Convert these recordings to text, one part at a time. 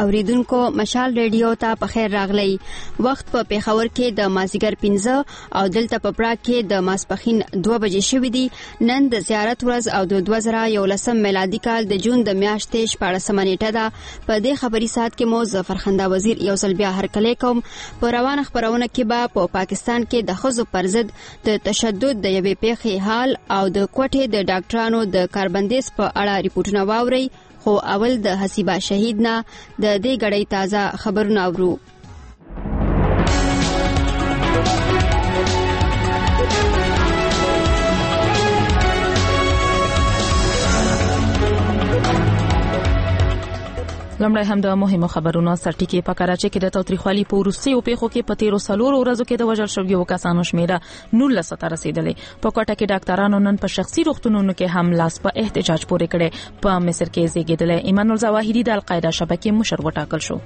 اوریدونکو مشال ریډیو ته په خیر راغلی. وخت په پیښور کې د مازیګر 15 او دلته په پراګ کې د ماسپخین 2 بجې شوې دي. نن د زیارت ورځ او د 2011 میلادي کال د جون د میاشتې 14 نیټه ده. په دې خبري ساعت کې مو ظفرخنده وزیر یو ځل بیا هرکلی کوم. په روانه خبرونه کې به په پاکستان کې د ښځو پر ضد د تشدد د یوې پیښې حال او د کوټې د ډاکټرانو د کاربندیز په اړه ریپورتونه واوري. خو اول د حسیبه شهید نه د دې غړې تازه خبرونه اورو. لمړی هم د مهمو خبرونو سرټکی په کراچۍ کې د تاوتریخوالي په وروستیو پیښو کې په 13 ورځو کې د وژل شویو کسانو شمیره 19 ته رسیدلې. په کوټه کې ډاکټرانو نن په شخصي روغتونونو کې هم لاس په احتجاج پورې کړي. په مصر کې زیږیدل ایمان الظواهری د القاعده شبکې مشر وټاکل شو.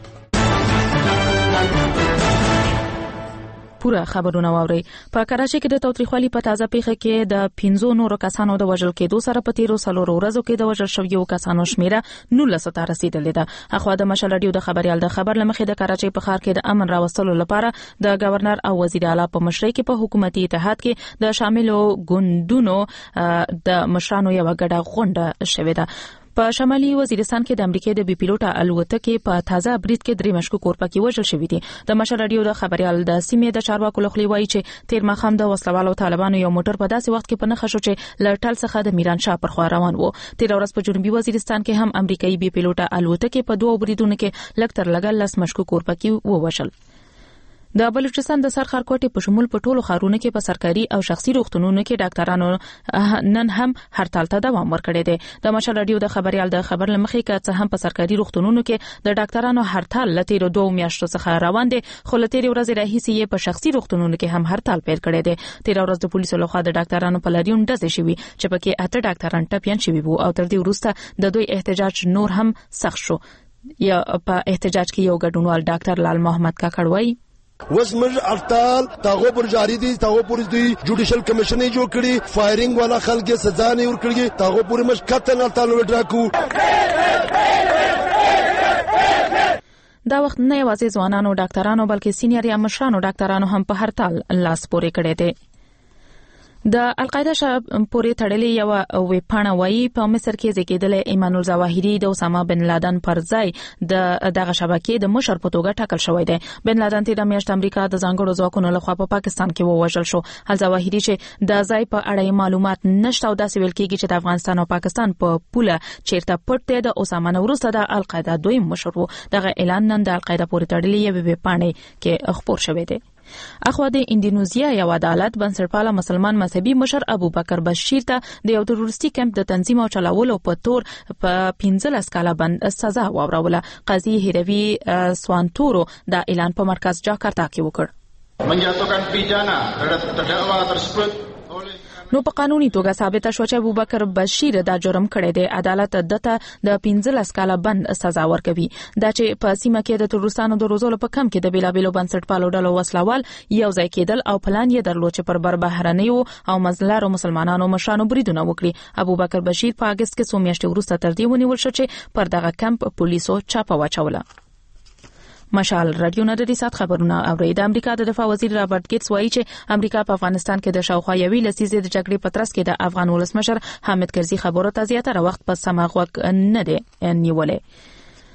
پورا خبرونه واوري. په کراچۍ کې د تاوتریخوالي په تازه پیښه کې د 15 نورو کسانو د وژل کېدو سره په 13 ورځو کې د وژل شویو کسانو شمیره 19 ته رسیدلې ده. اخوا د مشال رادیو د خبريال د خبر لمخې د کراچۍ په ښار کې د امن راوستلو لپاره د گورنر او وزیر اعلی په مشرۍ کې په حکومتي اتحاد کې د شاملو ګوندونو د مشرانو یو غډه غونډه شوې ده. په شمالي وزیرستان کې د امریکای د بي پیلوټه الوتکې په تازه برید کې 3 مشکوک اورپکي وژل شوي دي. د مشال رادیو د خبريال د سیمې د چارواکو لخوا وایي چې تیر مخام د وسلوالو طالبانو یو موټر په داسې وخت کې په نښه شو چې لټل څخه د میران شاه پر خوا روان وو. تیر ورځ په جنوبي وزیرستان کې هم امریکایي بي پیلوټه الوتکې په 2 بریدونو کې لکتر لګل لس مشکوک اورپکي ووژل. د بلوچستان د سرخار کوټې په شمول په ټولو ښارونو کې په سرکاري او شخصي روغتونونو کې ډاکټرانو نن هم هړتال ته دوام ورکړی دی. د مشال رادیو د خبريال د خبر لمخې کې څه هم په سرکاري روغتونونو کې د ډاکټرانو هړتال لته 2 میاشتو څخه روان دي، خو لته ورځې راهیسې یې په شخصي روغتونونو کې هم هړتال پیل کړی دی. تیر ورځ د پولیسو لخوا د ډاکټرانو په لریون ډزې شوې چې پکې 8 ډاکټران ټپيان شوي وو او تر دې وروسته د دوی احتجاج نور هم سخت شو. یا په احتجاج کې یو ګډونوال ډاکټر لال محمد کاکړ وایي وسمج ارتال تاغو پر جاری دي، تاغو پر دوی جوډیشل کمیشن نه جوړ کړي، فایرینګ والا خلک سزا نه ورکړي، تاغو پر مش قتل ارتال وډراکو. دا وخت نه یوازې ځوانانو ډاکټرانو بلکې سینیئر یا مشرانو ډاکټرانو هم په هړتال لاس پورې کړی دی. د القاعده پورې تړلې یو ویپاڼه وایي په مصر کې زیږیدل ایمان الظواهری د اسامه بن لادن پر ځای دغه شبکې د مشر په توګه ټاکل شوی دی. بن لادن تیر میاشت امریکا د ځانګړو ځواکونو لخوا په پاکستان کې ووژل شو. الظواهری چې د ځای په اړه معلومات نشته او داسې ویل کېږي چې د افغانستان او پاکستان په پوله چیرته پټ دی د اسامه نه وروسته د القاعده دویم مشر وو. دغه اعلان نن د القاعده پورې تړلې یو ویپاڼه کې خبر شوی دی. اخوا د اندونیزیا یو عدالت بنسټپاله مسلمان مذهبي مشر ابو بکر بشیر ته د یو تروریستي کمپ د تنظیم او چلاولو په تور په 15 کاله بند سزا واوروله. قاضي هیروي سوانتورو دا اعلان په مرکز جاکارتا کې وکړ. menjatuhkan pidana terhadap terdakwa tersebut. نو په قانوني توګه ثابت شو چې ابوبکر بشیر دا جرم کړی دی. عدالت دته د 15 کاله بند سزا ورکوي. دا چې په سیمه کې د تروریستانو د روزولو په کم کې د بیلابیلو بنسټپالو ډلو وسلوال یو ځای کېدل او پلان یې درلود چې پر بر بهرنیو او مزلارو مسلمانانو مشرانو بریدونه وکړي. ابوبکر بشیر په اگست کې 2 میاشتې وروسته تر دې ونیول شو چې پر دغه کمپ پولیسو چاپه واچوله. مشال رادیو نه د سات خبرونه اوري. د امریکا د دفاع وزیر رابرټ ګیټس وایي چې امریکا په افغانستان کې د شاوخوا یوې لسیزې د جګړې په ترڅ کې د افغان ولسمشر حامد کرزي خبرو ته زیاتره وخت په سمه غوږ نه دی نیولې.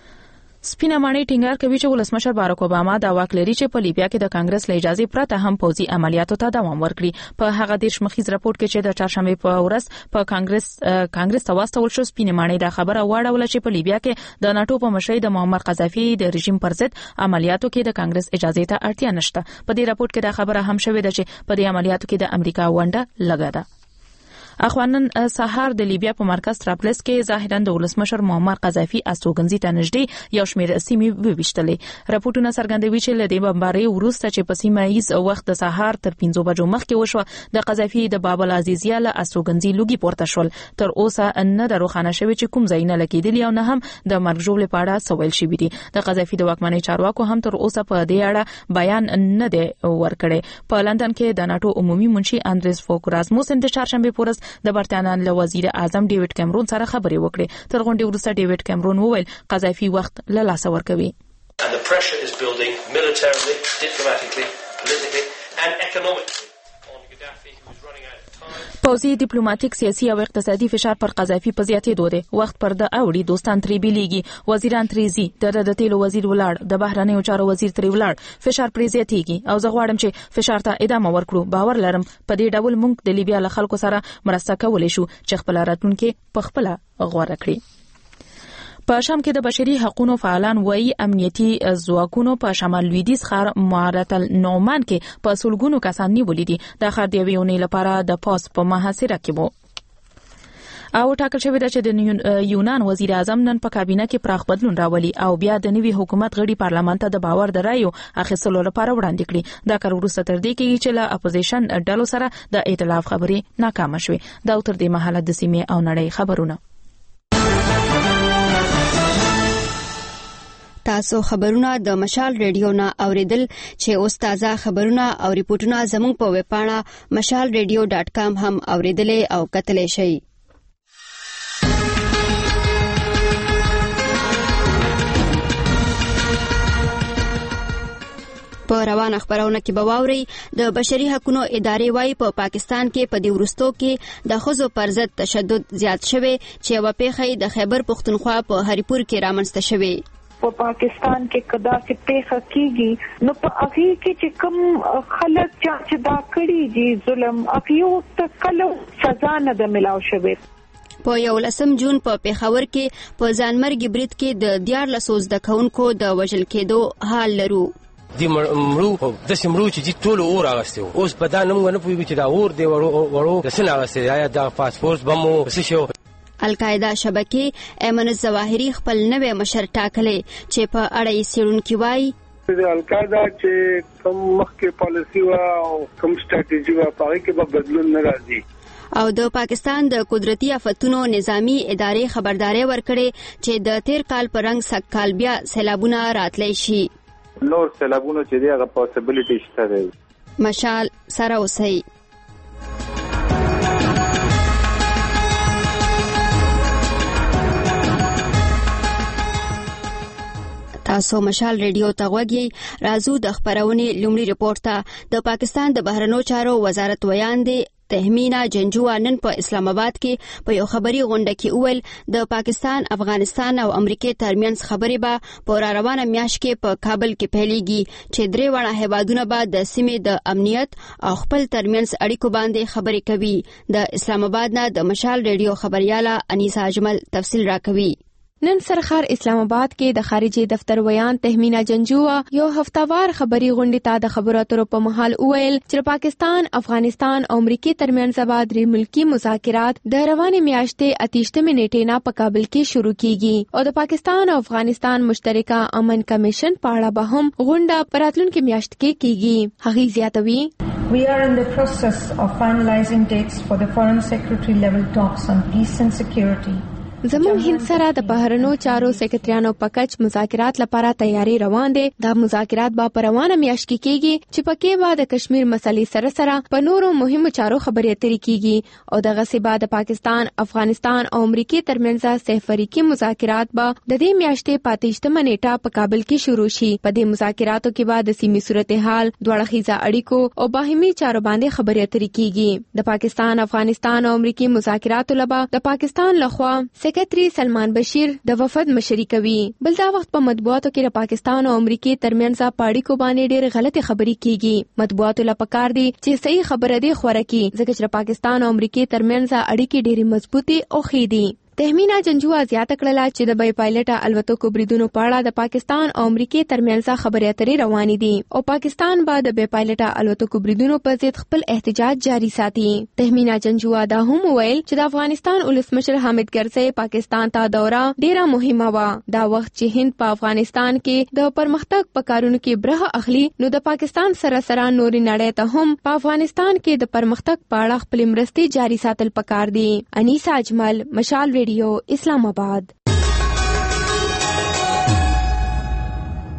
سپینه ماڼۍ ټینګار کوي چې ولسمشر باراک اوباما دا واک لري چې په لیبیا کې د کانګرس له اجازه پرته هم پوځي عملیاتو ته دوام ورکړي. په هغه دیش مخیز راپور کې چې د چهارشنبه په ورځ په کانګرس ته واستول شو، سپینه ماڼۍ دا خبره واړوله چې په لیبیا کې د ناتو په مشرۍ د معمر قذافي د رژیم پر ضد عملیاتو کې د کانګرس اجازه ته اړتیا نشته. په دې راپور کې دا خبره هم شوې ده چې په دې عملیاتو کې د امریکا ونډه لږه ده. اخوانن سهار د لیبیا په مرکز طرابلس کې ظاهرا د ولسمشر معمر قذافي استوګنځي ته نږدې یو شمېر سیمې وویشتلې. راپورټونه څرګندوي چې له دې بمبارۍ وروسته چې په سیمه ییز وخت د سهار تر 5 بجو مخکې وشو، د قذافي د باب العزیزیه له استوګنځي لوګي پورته شول. تر اوسه نه د روښانه شوی چې کوم ځای نه لګیدلی او نه هم د مرګ ژوبلې په اړه سوال شوی دي. د قذافي د واکمنۍ چارواکو هم تر اوسه په دې اړه بیان نه دی ورکړی. په لندن کې د ناتو عمومي منشي اندریس فوک رازموسن د چهارشنبه پورز د برتانیې له وزیر اعظم ډیوډ کیمرون سره خبرې وکړې. تر غونډې وروسته ډیوډ کیمرون وویل قذافي وخت له لاسه ورکوي. And the pressure is building militarily, diplomatically, politically and economically on Gaddafi, who's running out of time. پوځي ډیپلوماټیک سیاسي او اقتصادي فشار پر قذافي په زیاتېدو دی. وخت پر د اوړي دوستان ترې بیلیږي. وزیران ترې ځي. د تیلو وزیر ولاړ، د بهرنیو چارو وزیر ترې ولاړ. فشار پرې زیاتېږي او زه غواړم چې فشار ته ادامه ورکړو. باور لرم په دې ډول موږ د لیبیا له خلکو سره مرسته کولی شو چې خپل راتلونکي په خپل غوړه کړي. په شام کې د بشري حقوقو فعالان وایي امنیتي ځواکونو په شمال لویدیځ ښار معرة النعمان کې په سلګونو کسان نیولي دي. دا ښار د یوې اونۍ لپاره د پوځ په محاصره کې و او ټاکل شوی ده چې د یونان وزیر اعظم نن په کابینه کې پراخ بدلون راولي او بیا د نوي حکومت غړي پارلمان ته د باور د رایو اخیستلو لپاره وړاندې کړي. دا کار وروسته تر دې کېږي چې له اپوزیشن ډلو سره د ائتلاف خبرې ناکامه شوې. دا تر دې مهاله د سیمې او نړۍ خبرونه. تاسو خبرونه د مشال ریډیو نه اوریدل چې اوس تازه خبرونه او ریپورتونه زموږ په ویب پاڼه mashalradio.com هم اوریدلې او کتلې شئ. په روانه خبرونه کې به واوري د بشري حقوقو ادارې وايي په پاکستان کې په دې وروستو کې د ښځو پر ضد تشدد زیات شوی چې یوه پیښه د خیبر پښتونخوا په هریپور کې رامنځته شوی. په پاکستان کې کدا چې پیښه کیږي نو په هغه کې چې کوم خلک چې دا کړي دي ظلم هغه ته کله سزا نه ده ملاو شوی. په 11 جون په پیښور کې په ځانمرګي برید کې د 14 زده کوونکو د وژل کېدو حال لرو. دی مړو د سیمرو چې ټول اور اغستو اوس په دا نوم نه پوهیږي چې دا اور دی ورو د سن اغستو یا د پاسپورت بمو څه شو. القاعده شبکې ایمن الظواهری خپل نوې مشر ټاکلې چې په اړه یې څېړونکي وایي د القاعده چې کوم مخکې پالیسي او کوم سټریټیجي و په هغه کې به بدلون نه راځي. او د پاکستان د قدرتي آفتونو نظامی ادارې خبرداري ورکړې چې د تیر کال په رنګ سږ کال بیا سیلابونه راتلی شي. نور سیلابونه چې دی هغه پاسبیلیټي شته دی. مشال سره اوسئ. تاسو مشال ریډیو ته غوږی. راځو د خبرونې لومړي ریپورت ته. د پاکستان د بهرنیو چارو وزارت ویاندې تهمینا جنجوا نن په اسلام آباد کې په یو خبري غونډه کې وویل د پاکستان، افغانستان او امریکې ترمنځ خبرې به په روانه میاشت کې په کابل کې پیلېږي چې درې واړه هیوادونه به د سیمې د امنیت او خپل ترمنځ اړیکو باندې خبرې کوي. د اسلام آباد نه د مشال ریډیو خبرياله انیسا اجمل تفصیل راکوي. نن سرخار اسلام آباد کې د خارجي دفتر ویان تهمینا جنجوا یو هفتوار خبري غونډه ته د خبرو اترو په محل وویل چې پاکستان، افغانستان او امریکې ترمنځ درې ملکی مذاکرات د روانې میاشتې 28 نیټې نه په کابل کې شروع کیږي او د پاکستان او افغانستان مشترکه امن کمیشن په اړه به هم غونډه په راتلونکي میاشت کې کیږي. هغه زیاتوي We are in the process of finalizing dates for the Foreign Secretary level talks on peace and security. زموږ هند سره د بهرنیو چارو سکرټریانو په کچ مذاکرات لپاره تیاری روان دي. دا مذاکرات به په روانه میاشت کې کیږي چې پکې به د کشمیر مسلې سره سره په نورو مهمو چارو خبرې اترې کیږي او دغه سی بعد پاکستان، افغانستان او امریکې ترمنځ سفریکی مذاکرات به د دې میاشتې 28 نیټه په کابل کې شروع شي. په دې مذاکراتو کې به د سیمې صورتحال، دوه اړخیزه اړیکو او باهمي چارو باندې خبرې اترې کیږي. د پاکستان، افغانستان او امریکې مذاکراتو لپاره د پاکستان لخوا سکرټری سلمان بشیر د وفد مشري کوي. بل دا وخت په مطبوعاتو کې د پاکستان او امریکې ترمنځ په اړیکو باندې ډېر غلطي خبرې کیږي. مطبوعاتو لپاره پکار دي چې صحیح خبره دی خوره کی ځکه چې پاکستان او امریکې ترمنځ اړیکې ډېرې مضبوطي او ښې دي. تهمینا جنجوا زیاته کړله چې د بې پایلټه الوتکو بریدونو په اړه د پاکستان او امریکې ترمنځ خبرې اترې روانې دي او پاکستان به د بې پایلټه الوتکو بریدونو په ضد خپل احتجاج جاری ساتي. تهمینا جنجوا دا هم ویل چې د افغانستان ولسمشر حامد کرزي پاکستان ته دوره ډیره مهمه و. دا وخت چې هند په افغانستان کې د پرمختګ په کارونو کې برخه اخلي نو د پاکستان سره سره نوري نړۍ ته هم په افغانستان کې د پرمختګ په اړه خپل مرستې جاری ساتل پکار دي. انیسا اجمل، مشال اسلام آباد.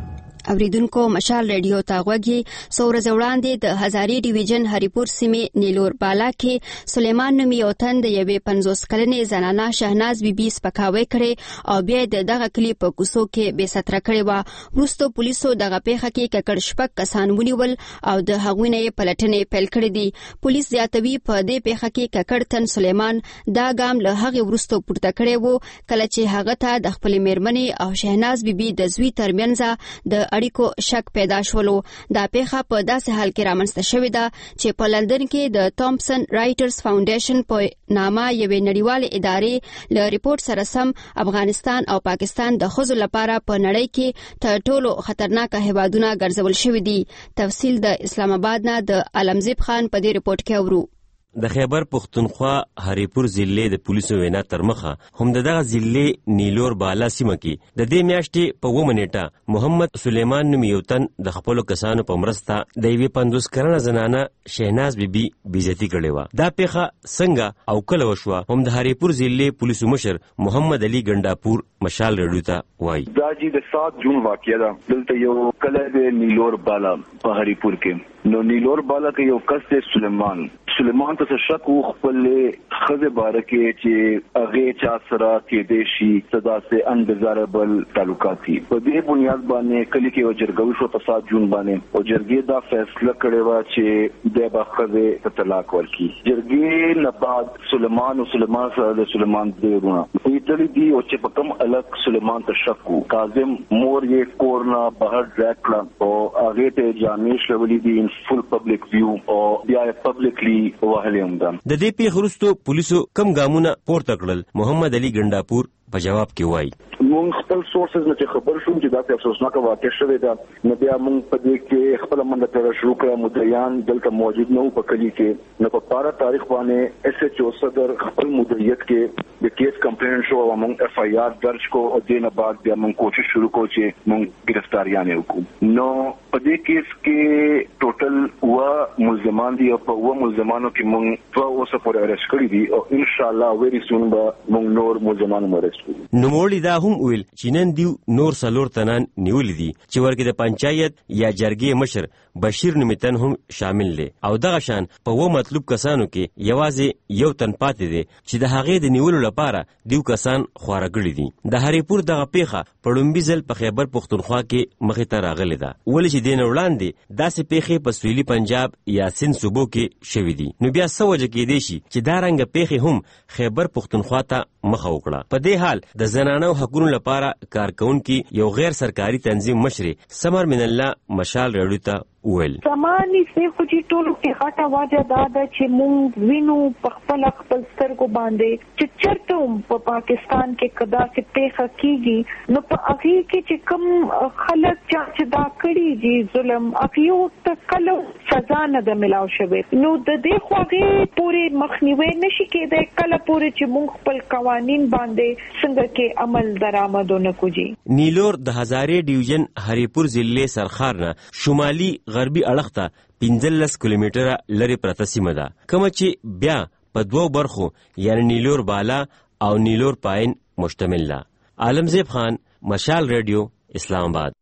اوریدونکو مشال ریډیو ته غوږی. څو ورځې وړاندې د هزارې ډیویژن هریپور سیمې نیلور بالا کې سلیمان نومي یو تن د یوې 50 کلنې زنانه شهناز بیبي سپکاوی کړی او بیا د دغه کلی په کوڅو کې بې ستره کړې وه. وروسته پولیسو دغه پیښه کې ککړ شپږ کسان ونیول او د هغوی نه یې پلټنې پیل کړې دي. پولیس زیاتوي په دې پیښه کې ککړ تن سلیمان دا ګام له هغې وروسته پورته کړی و کله چې هغه ته د خپلې میرمنې او شهناز بیبي د زوی ترمنځ د اړیکو شک پیدا شولو. دا پیښه په داسې حال کې رامنځته شوې ده چې په لندن کې د تومسن رایټرز فاونډیشن په نامه یوې نړیوالې ادارې له ریپورت سره سم افغانستان او پاکستان د ښځو لپاره په نړۍ کې تر ټولو خطرناکه هیوادونه ګرځول شوي دي. تفصیل د اسلام آباد نه د علمزیب خان په دې ریپورت کې اورو. د خیبر پختونخوا هریپور ضلع د پولیسو وینا تر مخه هم دغه ضلع نیلور بالا سیمه کې د دې میاشتې په 9 نیټه محمد سلیمان نومي یو تن د خپلو کسانو په مرسته د یوې 50 کلنه زنانه شهناز بیبي بېعزتي کړې وه. دا پیښه څنګه او کله وشوه هم د هریپور ضلع پولیسو مشر محمد علي ګنډاپور مشال ریډیو ته وایي. دا چې د 7 جون واقعه ده. دلته یو کلی دی نیلور بالا په هریپور کې. نو نیلور بالا کې یو کس دی سلیمان ته شک و خپلې ښځې باره کې چې هغې چا سره کېدی شي صدا سے انډیزایربل تعلقات دي. په دې بنیاد باندې کلي کې یو جرګه وشوه په 7 جون باندې او جرګې دا فیصله کړې وه چې دی به ښځې ته طلاق ورکړي. جرګې نه بعد سلیمان سره د سلیمان دیرونه ویتلي دي او چې په کوم الګ سلیمان ته شک و کاظم مور یې کور نه بهر ډرګ کړه او هغې ته جامې شلولي دي ان فل پبلک ویو او بیا یې پبلکلی وهلې هم ده. د دې پیښې وروسته پولیسو کم ګامونه پورته کړل. محمد علي ګنډاپور په جواب کې وایي. مونږ خپل سورسز نه چې خبر شوم چې دا څه افسوسناکه واقع شوې ده نو بیا مونږ په دې کې خپل منډه تر شروع کړه. مدعیان دلته موجود نه وو په کلي کې. نو په 12 تاریخ باندې اس ایچ او صدر خپل مدعیت کې د کیس کمپلین شو او مونږ اف آی آر درج کو او دې نه بعد بیا مونږ کوشش شروع کو چې مونږ گرفتاریان وکړو. نو په دې کیس کې ټوټل و ملزمان دي او په و ملزمانو کې مونږ په اوسه پورې اریسټ کړی دي او ان شاء الله ویری سون به مونږ نور ملزمان اریسټ کړو. نوموړي دا هم ویل چې نن دیو نور 4 تنان نیولې دي چې ورکې د پنچایت یا جرګې مشر بشیر نومیتن هم شامل دی او دغه شان په و مطلوب کسانو کې یوازې یو تن پاتې دی چې د هغې د نیولو لپاره دیو کسان خواره کړي دي. د هریپور دغه پیښه په لومبي ځل په خیبر پختونخوا کې مخې ته راغلې ده ولې چې دې نه وړاندې داسې پیښې په سویلي پنجاب یا سند صوبو کې شوي دي. نو بیا څه وجه کېدی شي چې دا رنګه پیښې هم خیبر پختونخوا ته مخه وکړه. په دې حال د زنانو حقونو لپاره کارکونکي یو غیر سرکاري تنظیم مشر سمر من الله مشال ریډیو ته ویل. زماني سه خو چې ټولو کې غټه واجه دا ده چې مونږ وینو په خپل سترګو باندې چې چرته په پاکستان کې کدا چې پیښه کیږي نو په هغه کې چې کوم خلک چې دا کړي دي ظلم هغه ته کله سزا نه ده ملاو شوی. نو د دې خوږه پوری مخنیوي نشي کېدای کله پوری چې مونږ خپل قوانین باندې څنګه کې عمل درآمدونه کوجي. نیلور د هزارې ډیویژن هریپور ضلع سرخار نه شمالي غربي اړخ ته 15 کیلومتره لري پرته سیمه ده کومه چې بیا په 2 برخو یعنی نیلور بالا او نیلور پاین مشتمل ده. عالمزیب خان مشال ریډیو اسلام آباد.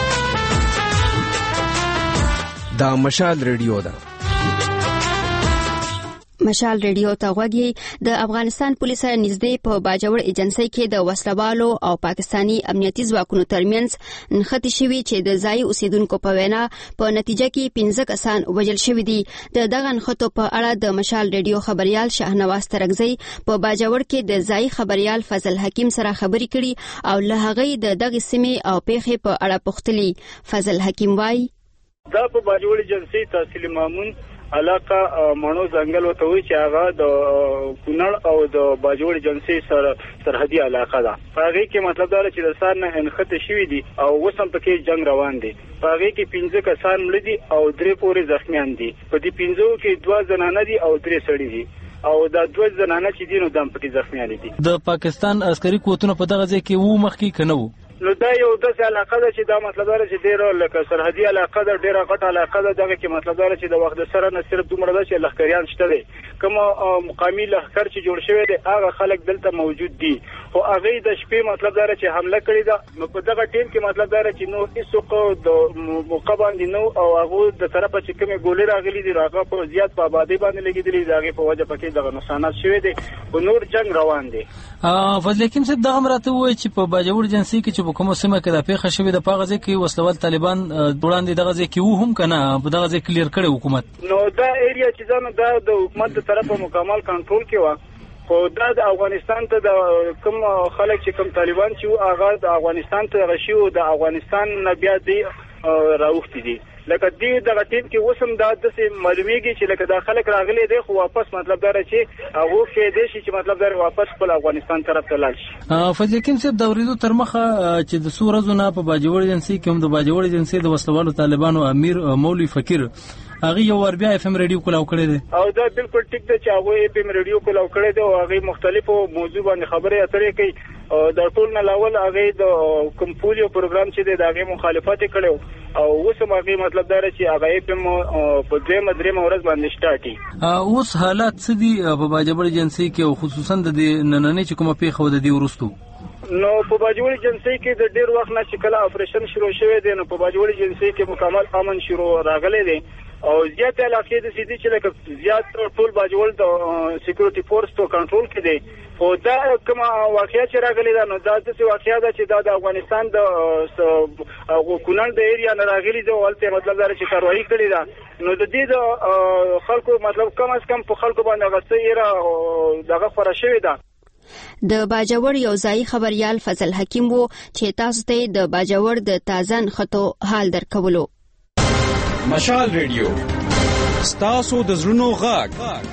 دا مشال ریډیو ده. مشال ریډیو ته غوږی. د افغانستان پولیس سره نږدې په باجوړ ایجنسۍ کې د وسلوالو او پاکستانی امنیتي ځواکونو ترمنځ نښتې شوي چې د ځایي اوسیدونکو په وینا په نتیجه کې 15 کسان وژل شوي دي. د دغه نښتو په اړه د مشال ریډیو خبريال شاهنواز ترکزی په باجوړ کې د ځایي خبريال فضل حکیم سره خبرې کړي او له هغې د دغه سیمې او پیښې په اړه پوښتلي. فضل حکیم وایي دا په باجوړ ایجنسۍ تحصیل مامون علاقه مانو ځنګل وته وي چې هغه د کونړ او د باجوړ ایجنسۍ سره سرحدي علاقه ده. هغه کې مطلب دا چې د سار نه انخته شوی دي او وسم پکې جنگ روان دي. هغه کې 15 کسان مړ دي او 3 پورې زخمیان دي. په دې 15 کې 2 زنانه دي او 3 سړي دي او دا 2 زنانه چې دي نو دم پکې زخمیان دي. د پاکستان عسکري قوتونو په دغه ځای کې وو مخکې کنه وو نو دا یو داسې علاقه ده چې دا مطلب دا چې ډېره لکه سرحدي علاقه ده، ډېره غټه علاقه ده. دغه کې مطلب دا چې د وخت سره نه صرف دومره ده چې لښکریان شته دي، کوم مقامي لښکر چې جوړ شوی دی هغه خلک دلته موجود دي، خو هغه د شپې مطلب دا چې حمله کړې ده. نو په دغه ټیم کې مطلب دا چې نو هیڅوک د موقع باندې نو او هغه د طرفه چې کومې ګولې راغلي دي هغه په زیات په آبادی باندې لګېدلې دي، هغه په وجه پکې دغه نقصانات شوي دي او نور جنگ روان دي. فضل حکیم صاحب دغه راته وایي چې په باجوړ جنسي کې چې په کومه سیمه کې د پیښه شوې د پاغه ځای کې وسلوال طالبان وړاندې دغه ځای کې وو هم کنه په دغه ځای کلیر کړي حکومت. نو دا ایریا چې ځنه د حکومت تر طرفه مکمل کنټرول کې و، خو دا د افغانستان ته د کوم خلک چې کوم طالبان چې هغه د افغانستان ته غشي او د افغانستان نه بیا دی راوختي دي. لکه دې دغه ټیم کې وسم دا د معلومیږي چې لکه دا خلک راغلي دي خو واپس مطلب دا چې هغه کې دي چې مطلب دا واپس خپل افغانستان طرف ته لاړ شي. فضل حکیم صاحب د اوریدو تر مخه چې د سورزو نه په باجوړ جنسي کې هم د باجوړ جنسي د وسلوالو طالبانو امیر مولوی فقیر هغه یو ور بیا اف ام ریډیو کولاو کړی دی او دا بالکل ټیک دی چې هغه اف ام ریډیو کولاو کړی دی او هغه مختلفو موضوع باندې خبرې اترې کوي. د ټول نه لاول هغه د کوم پولیو پروګرام چې دی دا هغه مخالفت کړو او اوس هغه مطلب دا چې هغه اف ام په درې ورځ باندې سٹارټي. اوس حالات څه دي په باجوړ جنسي کې او خصوصا د نننې چې کومه پیښه و د دې ورستو؟ نو په باجوړ جنسي کې د ډیر وخت نه چې کله اپریشن شروع شوی دی نو په باجوړ جنسي کې مکمل امن شروع راغلی دی او زیات علاقې د سیدی چې لکه زیات ټول باجوړ د سکیورټي فورس په کنټرول کې دی او دا کوم واقعیا چې راغلی دا نو دا د واقعیا ده چې دا د افغانستان د کونړ د ایریا نه راغلی دی ولته مطلب دا چې کاروایی کړی دا نو د دې د خلکو مطلب کم از کم په خلکو باندې غصه یې دغه خورا شوی ده. د باجوړ یو ځای خبريال فضل حکیم وو چې تاسو ته د باجوړ د تازن خطو حال درکولو. مشال ریډیو ستاسو د زړونو غږ.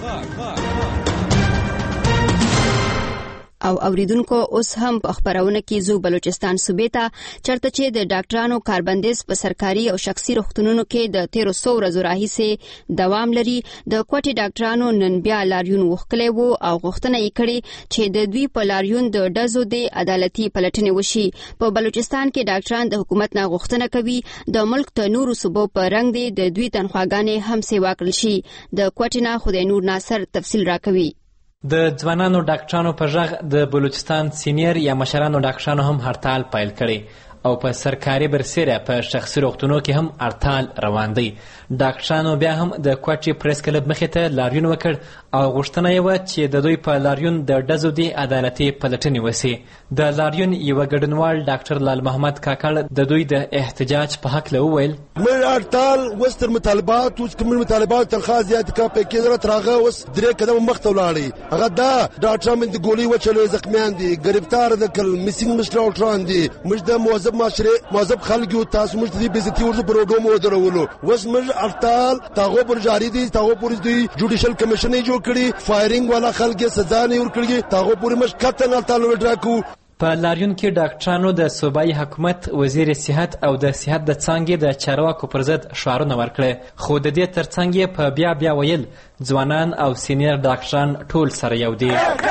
او اوریدونکو اوس هم په خبرونه کې زو بلوچستان صوبې ته چرته چې د ډاکټرانو کاربندیز په سرکاري او شخصي روغتونونو کې د 1300 ورځو راهیسې دوام لري. د کوټي ډاکټرانو نن بیا لاریون وکړي وو او غوښتنه یې کړې چې د دوی په لاریون د ډزو د عدالتي پلټنې وشي. په بلوچستان کې ډاکټران د حکومت نه غوښتنه کوي د ملک ته نورو صوبو په رنګ دي د دوی تنخواګانې هم سیوا کړل شي. د کوټي نه خدای نور ناصر تفصیل راکوي. د ځوانانو ډاکټرانو په ژغ د بلوچستان سینیر یا مشرانو ډاکټرانو هم هړتال پیل کړي او په سرکاري برسیره په شخصي روغتونونو کې هم هړتال روان دی. ډاکټرانو بیا هم د کوټي پریس کلب مخې ته لاریون وکړ او غوښتنه یې وه چې د دوی په لاریون د ډزو د عدالتي پلټنې وسي. د لاریون یوه ګډونوال ډاکټر لال محمد کاکړ د دوی د احتجاج په هکله وویل موږ هړتال اوس تر مطالبات اوس کوم مطالبات تنخواه زیات کا پیکیج راغه اوس درې قدم مخته ولاړی هغه دا ډاکټران د ګولۍ وچلې زخمیان دي ګرفتار د کل میسینګ مشراوټران دي موږ د موظف معاشره موظف خلکو تاسو موږ دې بیزتی ورته پروګرام ودرولو اوس موږ هړتال تاغو پر جاری دي تاغو پر دي جوډیشل کمیشن یې جوړ کړي فایرینګ والا خلک سزا نه ورکړي تاغو پر مش کتن هړتال وډراکو. په لاریون کې ډاکټرانو د صوبایي حکومت وزیر صحت او د صحت د څانګې د چارواکو پر ضد شعارونه ورکړه خو د دې ترڅنګ یې په بیا ویل ځوانان او سینیر ډاکټران ټول سره یو دي.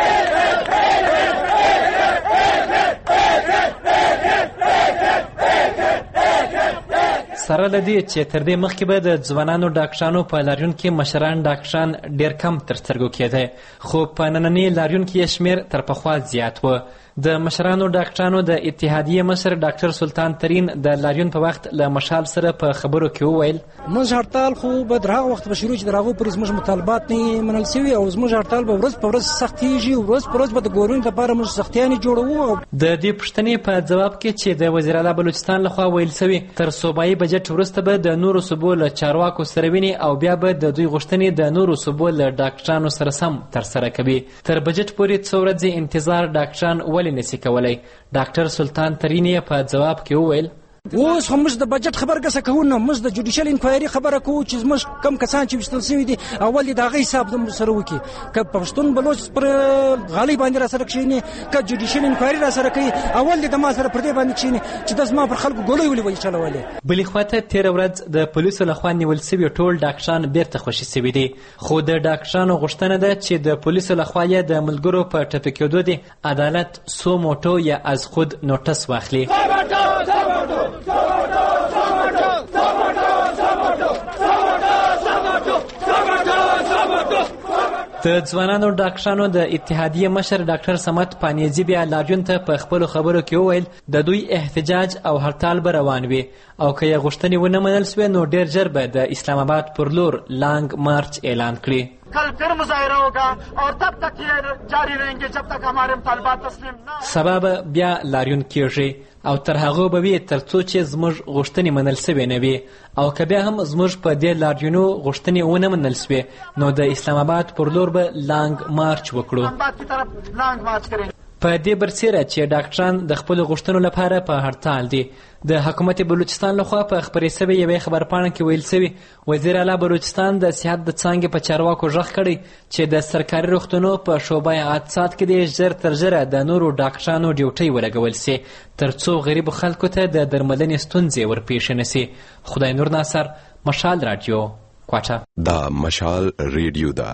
سره لدی چې تر دې مخکې به د ځوانانو ډاکټرانو په لاریون کې مشران ډاکټران ډیر کم تر سترګو کېده خو په نننۍ لاریون کې شمیر تر پخوا زیات و. د مشرانو ډاکټرانو د اتحادیې مشر ډاکټر سلطان ترین د لاریون په وخت له مشال سره په خبرو کې وویل موږ هړتال خو به در هغه وخت به شروع چې در هغه پورې زموږ مطالبات نه منل شوي او زموږ هړتال به ورځ په ورځ سختېږي ورځ په ورځ به د ګورنر لپاره موږ سختیانې جوړوو. د دې پوښتنې په ځواب کې چې د وزیر اعلی بلوچستان لخوا ویل شوي تر صوبایي بجټ وروسته به د نورو صوبو له چارواکو سره ویني او بیا به د دوی غوښتنې د نورو صوبو له ډاکټرانو سره سم ترسره کوي. تر بجټ پورې څو ورځې انتظار ډاکټران ولې نشي کولی؟ ډاکټر سلطان ترین په جواب کې وویل اوس هم موږ د بجټ خبر کسه کوو نه موږ د جوډیشل انکوایري خبره کوو چې موږ کم کسان چې وشتل شوي دي اول د هغه حساب د سره وکي که پښتون بلوچ پر غالي باندې را سره کښینی که جوډیشل انکوایري را سره کوي اول د ما سره پر دې باندې کښینی چې د ما پر خلکو ګولې ولې وایي چلولې. بلې خواته تیر ورځ د پولیسو لخوا نیول شوي ټول ډاکټران بیرته خوشي شوي دي خو د ډاکټرانو غوښتنه ده چې د پولیسو لخوا یې د ملګرو په ټپي کېدو د عدالت سو موټو یا از خود نوټس واخلي. د ځوانانو ډاکټرانو د اتحادیې مشر ډاکټر سمت پانیزي بیا لاریون ته په خپلو خبرو کې وویل د دوی احتجاج او هړتال به روان وي او که یې غوښتنې ونه منل سوې نو ډېر ژر به د اسلام آباد پر لور لانګ مارچ اعلان کړي. کل پھر مظاہرہ ہوگا اور تب تک یہ جاری رہیں گے جب تک ہمارے مطالبات تسلیم نہ. سبا به بیا لاریون کیږي او تر هغه به وي تر څو چې زموږ غوښتنې منل سوې نه وي او که بیا هم زموږ په دې لاریونو غوښتنې ونه منل سوې نو د اسلام آباد پر لور به لانګ مارچ وکړو. په دې برسیره چې ډاکټران د خپلو غوښتنو لپاره په هړتال دي. د حکومت بلوچستان لخوا په خپرې سوې یوې خبرپاڼه کې ویل سوي وزیر اعلی بلوچستان د صحت د څانګې په چارواکو غږ کړی چې د سرکاري روغتونو په شعبه حادثات کې د ژر تر ژره د نورو ډاکټرانو ډیوټۍ ولګول سي تر څو غریبو خلکو ته د درملنې ستونزې ورپېښې نه سي. خدای نور ناصر، مشال رادیو، کوټه. دا مشال ریډیو ده.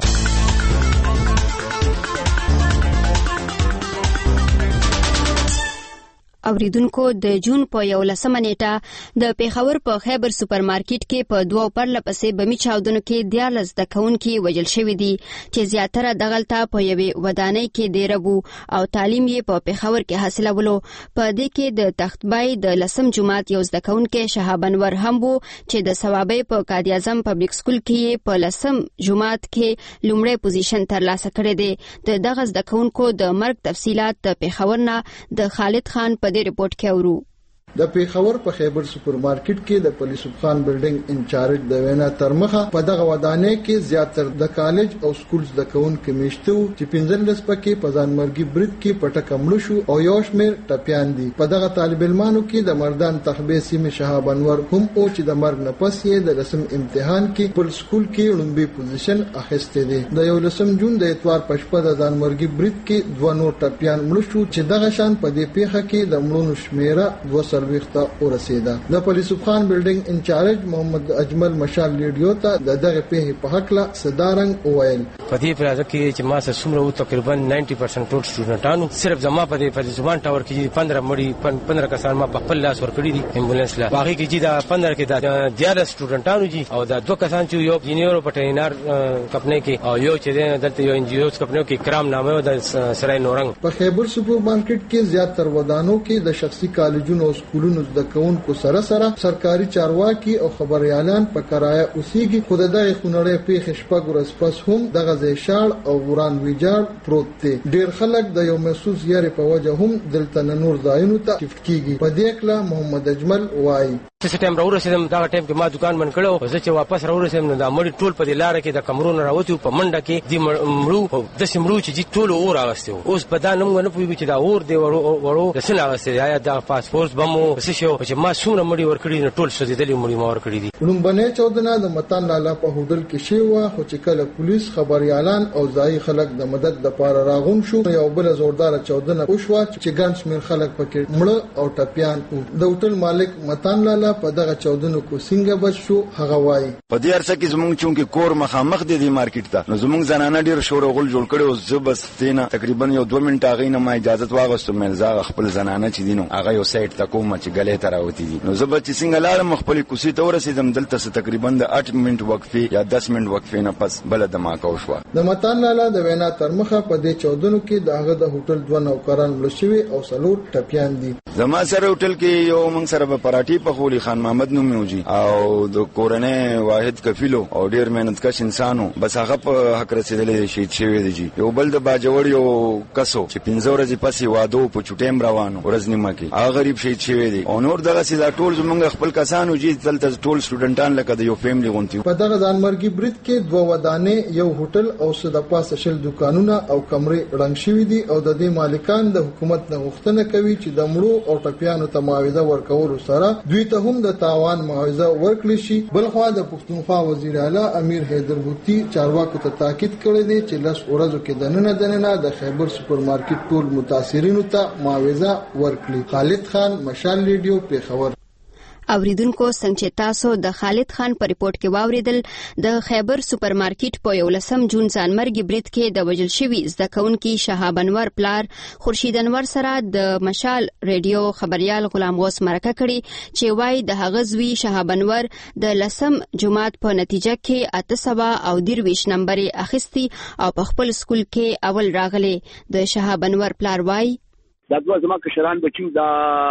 اوریدونکو د جون په 11 نیټه د پیښور په خیبر سوپر مارکیټ کې په دوه پرله پسې بمي چاودنو کې 14 زده کوونکي وژل شوي دي چې زیاتره دغلته په یوې ودانۍ کې ډېر وو او تعلیم یې په پیښور کې حاصلولو. په دې کې د تختبای د لسم جماعت یو زده کوونکی شهاب انور هم وو چې د ثوابۍ په قاضي اعظم پبلک سکول کې په لسم جماعت کې لومړی پوزیشن ترلاسه کړی دی. د دغه زده کوونکو د مرګ تفصیلات د پیښور نه د خالد خان په دې رپورت کې اورو. د پیښور په خیبر سوپر مارکیټ کې د پولیس خان بلډینګ انچارج د وینا ترمخه په دغه ودانۍ کې زیاتره د کالج او سکول زده کوونکي میشته وو چې 15 پکې په ځانمرګي برید کې پټه کمړ شو او یو شمېر ټپیان دي. په دغه طالب علمانو کې د مردان تخبې سیمه شهاب انور هم او چې د مرګ نه پس یې د رسم امتحان کې په سکول کې لومبي پوزیشن اخیسته دي. د 11 جون د اتوار په شپه د ځانمرګي برید کې دوه نور ټپیان مړ شو چې دغه شان په دې پیښه کې د مړونو شمیره 200 وخته ورسیده. د پولیس خان بلډینګ انچارج محمد اجمل مشال ریډیو ته دغه پیښې په حق لا صدارنګ وویل. په دې پرازه کې چې ما سره څومره تقریبا 90% ټول سټوډنټانو صرف زما په دې پولیس خان ټاور کې 15 مړي 15 کسان ما په خپل لاس ورکړي دي امبولانس لا. باقي کې چې دا 15 کې دا 11 سټوډنټانو جی او دا دوه کسان چې یو جونیور په ټرینر کمپنی کې او یو چې دلته یو انجیوز کمپنی کې کرام نامه د سرای نورنګ. په خیبر سوپر مارکیټ کې زیاتره ودانو کې د شخصي کالجونو او سکولونو د کوونکو سره سرکاري چارواکي او خبريالان په کرایه اوسېږي. خو دغه خونړۍ پیښې شپږ ورځې پس هم دغه ځای شاړ او وران ویجاړ پروت دی. ډېر خلک د یو محسوس یاري په وجه هم دلته نور ځایونو ته شفټ کیږي. په دې کله محمد اجمل وایي چې ټیم راورسېدم دا ټیم کې ما دکان بند کړو زه چې واپس راورسېدم نو دا مړي ټول په دې لار کې د کمرونو راوتی په منډه کې دي مړو د سیمړو چې ټول اور اغستو. اوس په دا نوم نه پوهیږي چې دا اور دی ورو د سن اغستې یا د پاسپورت بمو څه شو چې ما څومره مړي ورکړي نو ټول سوځېدلي مړي ما ورکړي دي. لومبنه چودنه د متان لالا په هوټل کې شی و خو چې کله پولیس خبريالان او ځای خلک د مدد لپاره راغون شو یو بل زوردار چودنه وشوه چې ګڼ شمېر خلک پکې مړه او ټپیان وو. د هوټل مالک متان لالا په دغه چودنو کو څنګه بچ شو هغه وایي په دې ارڅ کې زمونږ چونکه کور مخامخ دي د مارکیټ ته نو زمونږ زنانه ډیر شور غول جوړ کړي او زه بس تینا تقریبا یو 2 منټه غینه ما اجازه واغستم مې زاغ خپل زنانه چې دینو هغه یو سایت ته کوم چې غلې ته راوتی دي نو زه به چې څنګه لاړم خپل کوسي ته ورسېدم دلته تقریبا د 8 منټ وقفه یا 10 منټ وقفه نه پس بل د ما کو شو. د متان لالا د وینا ترمخه په دې چودنو کې دغه د هوټل دوه نوکران مړ شوي او څلور ټپیان دي. زما سره هوټل کې یو موږ سره په پراټي په خولي خان محمد نوم یو جی او د کورنۍ واحد کفیلو او ډیر مهنتکش انسانو بس هغه په حق رسیدلې شهید شوی دی جی. یو بل د باجوړ یو کسو چې 15 ورځې پسې واده په چټیم روانو ورځ نیمه کې هغه غریب شهید شوی دی او نور دغه سیدا ټول زمونږ خپل کسانو جی دلته ټول سټوډنټان لکه د یو فیملی غونتی. په دغه ځانمرګي برید کې 2 ودانې یو هوټل او څه د پاسه شل دکانونه او کمرې رنګ شوي دي او د دې مالکان د حکومت نه غوښتنه کوي چې د مړو او ټپیانو ته معاوضه ورکولو سره دوی ته هم د تاوان معاوضه ورکړي شي. بلخوا د پښتونخوا وزیر اعلی امیر حیدر بوتي چارواکو ته تاکید کړی دی چې لس ورځو کې دننه د خیبر سپر مارکیټ ټول متاثرینو ته معاوضه ورکړي. خالد خان، مشال ریډیو، پیښور. اوریدونکو څنګه چې تاسو د خالد خان په ریپورت کې واوریدل، د خیبر سپر مارکیټ په 11 جون ځانمرګي برید کې د وژل شوي زده کوونکي شهاب انور پلار خورشید انور سره د مشال ریډیو خبريال غلام غوث مرکه کړي چې وایي د هغه زوی شهاب انور د 10 جماعت په نتیجه کې 823 نمبر اخیستی او په خپل سکول کې اول راغلی. د شهاب انور پلار وایي دا دوه زما کشران بچو دا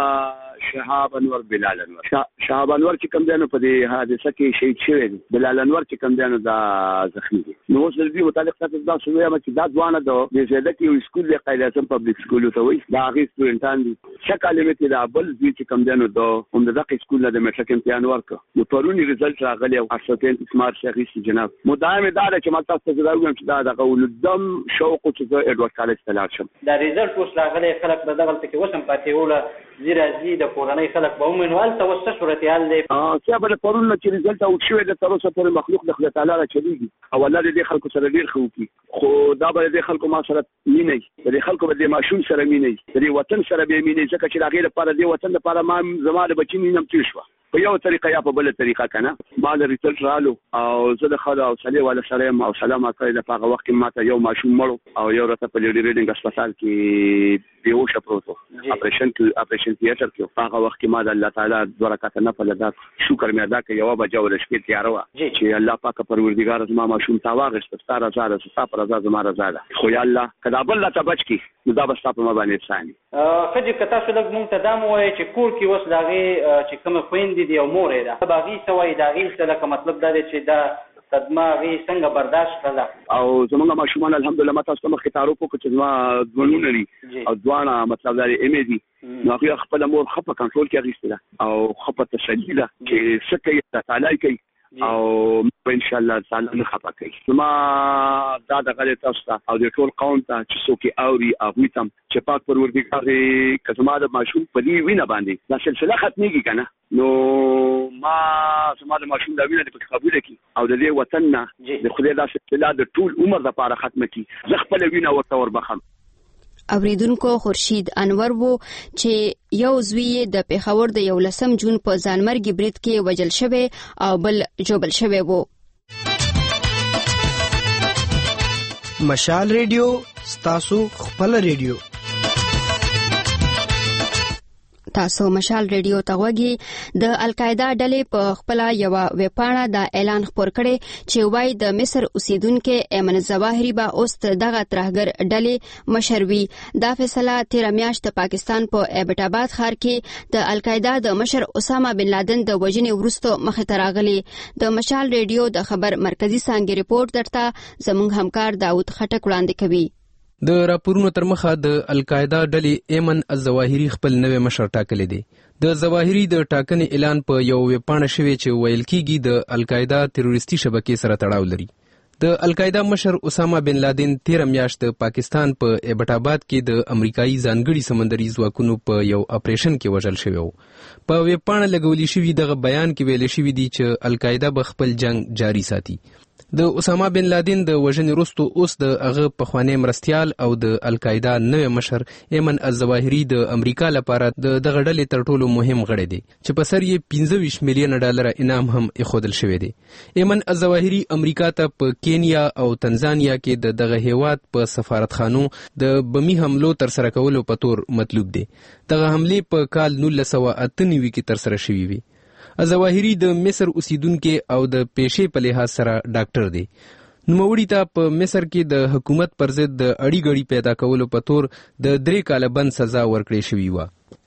شهاب انور بلال انور. شهاب انور چې کوم دنه په دې حادثه کې شهید شوی دی، بلال انور چې کوم دنه دا زخمی دي. نو اوس د دې متعلق تاسو دا شوی چې دا ځوانه د زیاده کې یو سکول دی قائد اعظم پبلک سکول ته وایي دا هغه سټوډنټان دي چې کلمه کې دا بل چې کوم دنه دا هم دغه سکول د میټریک امتحان ورکړ نو پرونی رزلټ راغلی او 830 مارچ شهید جناب مدام اداره چې ما تاسو ته راوګم چې دا دغه ولدم شوق چې اډوارد کالج ته لاړ شم. دا رزلټ اوس راغلی خلک به دغه ته وسم پاتې وله زیرازي د کورنۍ خلک به ومنوال ته وسه صورتحال دی. چې به پرونه چې رزلټ او شوی د تر اوسه پر مخلوق د خدای تعالی را چلیږي او الله دې خلکو سره ډیر خو کی خو دا به دې خلکو ما سره مینه دې خلکو به دې ماشوم سره مینه دې وطن سره به مینه ځکه چې هغه لپاره دې وطن لپاره ما زماده بچی نیم تیر شو په یو طریقه یا په بل طریقه کنه ما د ریزلټ رالو او زه د خدا او صلی ولا سلام او سلام اکرې د هغه وخت ما ته یو ماشوم مړو او یو راته په لیډي ریډینګ هسپتال کې بیهوش پروتو اپریشن تیاتر کې هغه وخت ما د الله تعالی برکات نه په لږه شکر مې ادا کړ. یو بجو ول شپې تیار و چې الله پاک پروردگار زما ماشوم تا واغست ستاره زاده ستاره زاده زما رضا خو یا الله کدا بل لا تبچ کی نو دا بس په ما باندې ثاني خځه کتا شو لګ مونږ ته دام وای چې کور کې وس داغي چې کوم خويندې دی او مور ده باغی سوای داغي څه لکه مطلب دا دی چې دا صدمه غي څنګه برداشت کړه او زمونږ ماشومان الحمدلله ما تاسو مخ کې تعارف وکړ چې زما ځوانونه لري او ځوانه مطلب دا ام دي نو هغه خپل مور خپل کنټرول کې اخیسته او خپل تشدید چې څه کوي تعالی کوي او ان شاء الله تعالی نه خپه کوي. ما دا دغه تاسو او د ټول قوم ته چې څوک اوري هغه تم چې پاک پروردګار کزما د ماشوم په دی وینه باندې دا سلسله ختميږي کنه نو ما زما د ماشوم دا وینه په قبول کی او د دې وطن نه د خدای دا سلسله د ټول عمر لپاره ختمه کی زه خپل وینه ورته وربخم. اوریدونکو خورشید انور وو چې یو زوی د پیښور د 11 جون په ځانمرګي برید کې وژل شوی او بل جوبل شوی وو. مشال ریډیو ستاسو خپل ریډیو. تاسو مشال ریډیو ته وګورئ. د القاعده ډلې په خپل یو ویبپاڼه دا اعلان خپور کړي چې وای د مصر اوسیدونکو ایمن الظواهری به اوس دغه ترهګر ډلې مشر وي. دا فیصله 13 میاشت د پاکستان په ایبټ آباد ښار کې د القاعده د مشر اسامه بن لادن د وژنې وروسته مخه ته راغلی. د مشال ریډیو د خبر مرکزی څانګې ریپورت درته زموږ همکار داود خټک وړاندې کوي. د راپورونو تر مخه د القاعده ډلې ایمن الظواهری خپل نوې مشر ټاکلی دی. د ظواهری د ټاکنې اعلان په یو ویبپاڼه شوی چې ویل کیږي د القاعده تروریستي شبکې سره تړاو لري. د القاعده مشر اسامه بن لادن 13 میاشت د پاکستان په ایبټ آباد کې د امریکایي ځانګړي سمندري ځواکونو په یو اپریشن کې وژل شوی وو. په ویبپاڼه لګولې شوی دغه بیان کې ویل شوی دی چې القاعده به خپل جنگ جاری ساتي. د اسامه بن لادن د وژنې وروسته اوس د هغه پخوانی مرستیال او د القاعده نوې مشر ایمن الظواهری د امریکا لپاره د دغه ډلې تر ټولو مهم غړی دی چې په سر یې 25 میلیون ډالر انعام هم ایښودل شوی دی. ایمن الظواهری امریکا ته په کینیا او تنزانیا کې د دغه هیواد په سفارتخانو د بمی حملو تر سره کولو په تور مطلوب دی. دغه حملې په کال 1998 کې تر سره شوې وي. الظواهری د مصر اوسیدونکو او د پیشې په لحاظ سره ډاکټر دی. نوموړي ته په مصر کې د حکومت پر ضد د اړیګړي پیدا کولو په تور د 3 کاله بند سزا ورکړې شوې وه.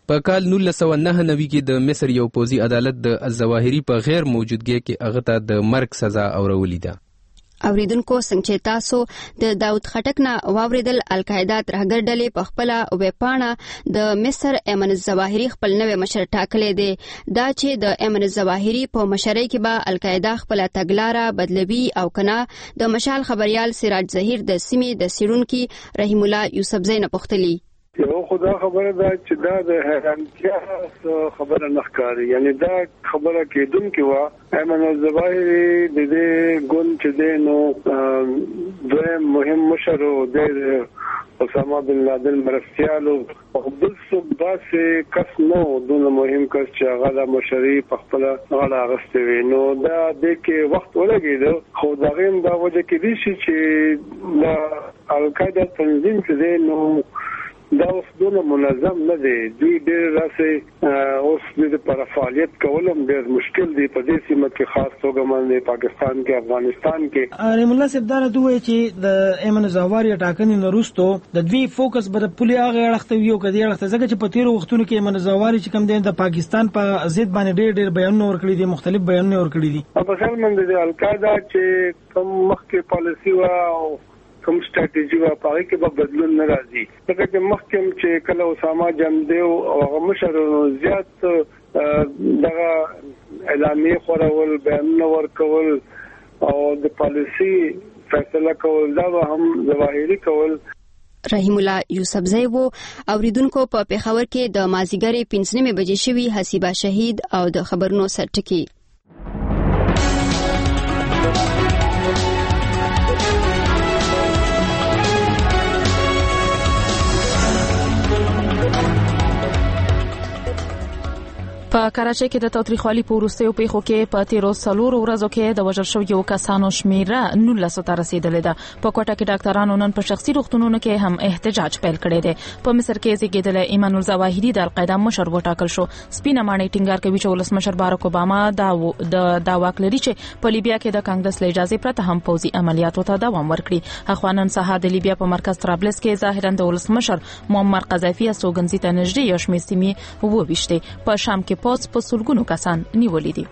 په کال 1999 کې د مصر یو پوځي عدالت د الظواهري په غیر موجودګۍ کې هغه ته د مرګ سزا اورولې ده. اوریدونکو څنګه چې تاسو د داود خټک نه واوریدل، القاعده ترهګر ډلې په خپل ویبپاڼه د مصر ایمن الظواهري خپل نوې مشر ټاکلې دی. دا چې د ایمن الظواهري په مشرۍ کې به القاعده خپل تګلاره بدلوي او کنه د مشال خبريال سراج ظهیر د سیمې د سیرونکي رحیم الله یوسفزی نه پوښتلی. یو خدا خبره ده چې دا د حیرانتیا خبره نه ښکاري، یعنی دا خبره کېدونکې وه ایمن الظواهري د دې ګوند چې دی نو دویم مهم مشر و د اسامه بن لادن مرستیالو او بل څوک داسې کس نه و دونه مهم کس چې هغه د مشري په خپله غاړه اخیستې وي. نو دا دې کې وخت ولګېده، خو د هغې هم دا وجه کېدای شي چې د القاعده تنظیم چې دی نو دا اوس دونه منظم نه دی. دوی ډېر راسې اوس د لپاره فعالیت کول هم ډېر مشکل دی په دې سیمه کې، خاص توګه باندې پاکستان کې، افغانستان کې. رحیم الله صاحب دا راته ووایي چې د ایمن الظواهري ټاکنې نه وروستو د دوی فوکس به د پولې هغې اړخ ته وي او که دې اړخ ته، ځکه چې په تېرو وختونو کې ایمن الظواهري چې کوم دی د پاکستان په ضد باندې ډېر بیانونه ورکړي دي، مختلف بیانونه ورکړي دي. په خیال من د القاعده چې کوم مخکې پالیسي وه او کوم سټریټیجي وه په هغې کې به بدلون نه راځي، ځکه چې مخکې چې کله اسامه جمدیو او هغه مشر زیات دغه اعلامیې خورول، بیانونه ورکول او د پالیسي فیصله کول، دا به هم ظواهري کول. رحیم الله یوسفزی وو. اوریدونکو په پېښور کې د مازیګرې 5 بجې شوي حسیبه شهید او د خبرونو سرټکي. په کراچۍ کې د تاوتریخوالي په وروستیو پیښو کې په تیرو 4 ورځو کې د وژل شویو کسانو شمیره 19 ته رسیدلې ده. په کوټه کې ډاکټرانو نن په شخصي روغتونونو کې هم احتجاج پیل کړی دی. په مصر کې زیږیدلی ایمان الظواهري د القاعده مشر وټاکل شو. سپینه ماڼۍ ټینګار کوي چې ولسمشر باراک اوباما دا واک لري چې په لیبیا کې د کانګرس له اجازې پرته هم پوځي عملیاتو ته دوام ورکړي. اخوانن سهار د لیبیا په مرکز طرابلس کې ظاهرا د ولسمشر معمر قذافي استوګنځي ته نږدې یو شمېر سیمې وویشتې. په شام کې پوځ په سلګونو کسان نیولې دي.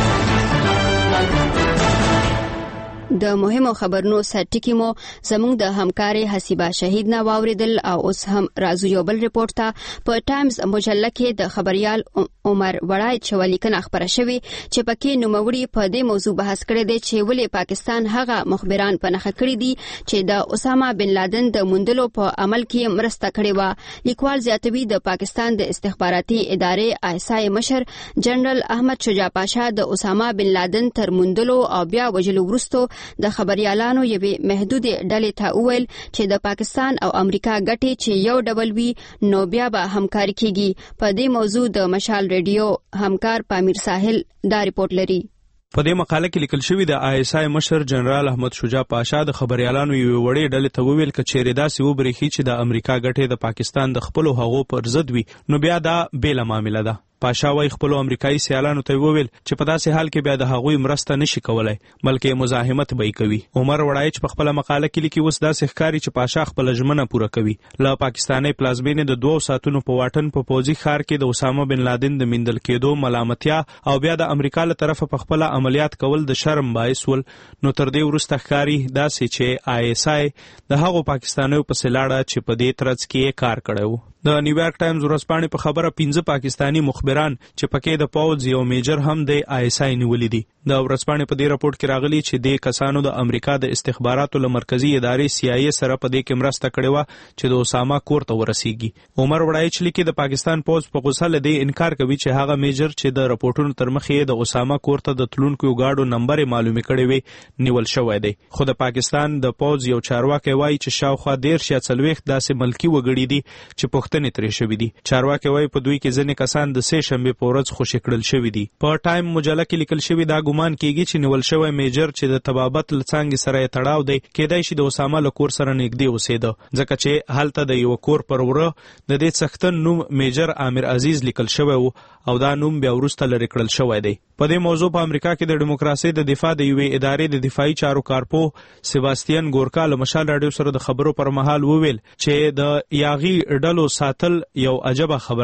د مهمو خبرونو سرټکی مو زموږ د همکاري حسیبه شهید نه واوریدل او اوس هم راځو یو بل ریپورت ته. په ټایمز مجله کې د خبريال عمر وړای چولیکنه خبره شوې چې پکې نوموړي په دې موضوع بحث کړی دی چې ولې پاکستان هغه مخبران پنهخه کړی دي چې د اسامه بن لادن د موندلو په عمل کې مرسته کړې و. لیکوال زیاتوي د پاکستان د استخباراتي ادارې ISI مشر جنرال احمد شجاع پاشا د اسامه بن لادن تر موندلو او بیا وژلو وروسته د خبريالانو یوې محدودې ډلې ته وویل چې د پاکستان او امریکا ګټې چې یو ډول وي نو بیا به همکاري کیږي. په دې موضوع د مشال ریډیو همکار پامیر ساحل دا ریپورت لري. په دې مقاله کې لیکل شوی د ISI مشر جنرال احمد شجاع پاشا د خبريالانو یوې وړې ډلې ته وویل چې چیرې داسې وبرېښي چې د امریکا ګټې د پاکستان د خپلو هغو پر ضد وي نو بیا دا بیله معامله ده. پاشا وايي خپل امریکایي سیالانو ته وویل چې په داسې حال کې بیا د هغوی مرسته نشي کولای بلکې مزاحمت به کوي. عمر وړای چې په خپل مقاله کې لیکي اوس داسې ښکاري چې پاشا خپل ژمنه پوره کوي. له پاکستاني پلازمینې د 2 ساعتونو په واټن په پوځي ښار کې د اسامه بن لادن د میندل کېدو ملامتیا او بیا د امریکا له طرفه په خپل عملیات کول د شرم باعث ول. نو تر دې وروسته ښکاري داسې چې ISI د هغو پاکستانیو په سلاړه چې په دې ترڅ کې کار کړی و. د نیویارک ټایمز ورځپاڼې په خبره 15 پاکستانی مخبران چې پکې د پوځ یو میجر هم د ISI نیولې دي. د ورځپاڼې په دې راپورټ کې راغلي چې د کسانو د امریکا د استخباراتو له مرکزی ادارې CIA سره په دې کې مرسته کړې و چې د اسامه کور ته ورسیږي. عمر وړای چې لیکي د پاکستان پوځ په غوسه له دې انکار کوي چې هغه میجر چې د راپورټونو تر مخې د اسامه کور ته د تلونکو گاډو نمبر معلومه کړې وي نیول شوی دی. خو د پاکستان د پوځ یو چارواکي وایي چې شاوخوا 10 یا 40 داسې ملکی وګړي دي چې پښتنې ترې شوي دي. چارواکي وایي په دوی کې ځینې کسان د 3 شنبې په ورځ خوشي کړل شوي دي. په ټایم مجله کې لیکل شوی دا ګومان کیږي چې نیول شوی میجر چې د تبابت له څانګې سره یې تړاو دی کېدای شي د اسامه له کور سره نږدې اوسېده ځکه چې هلته د یو کور پر وره د دې څښتن نوم میجر عامر عزیز لیکل شوی و او دا نوم بیا وروسته لرې کړل شوی دی. په دې موضوع په امریکا کې د دیموکراسۍ د دفاع د یوې ادارې د دفاعي چارو کارپو سیباستین ګورکا له مشال راډیو سره د خبرو پر مهال وویل چې د یاغي ډلو ساتل یو عجبه خبره ده.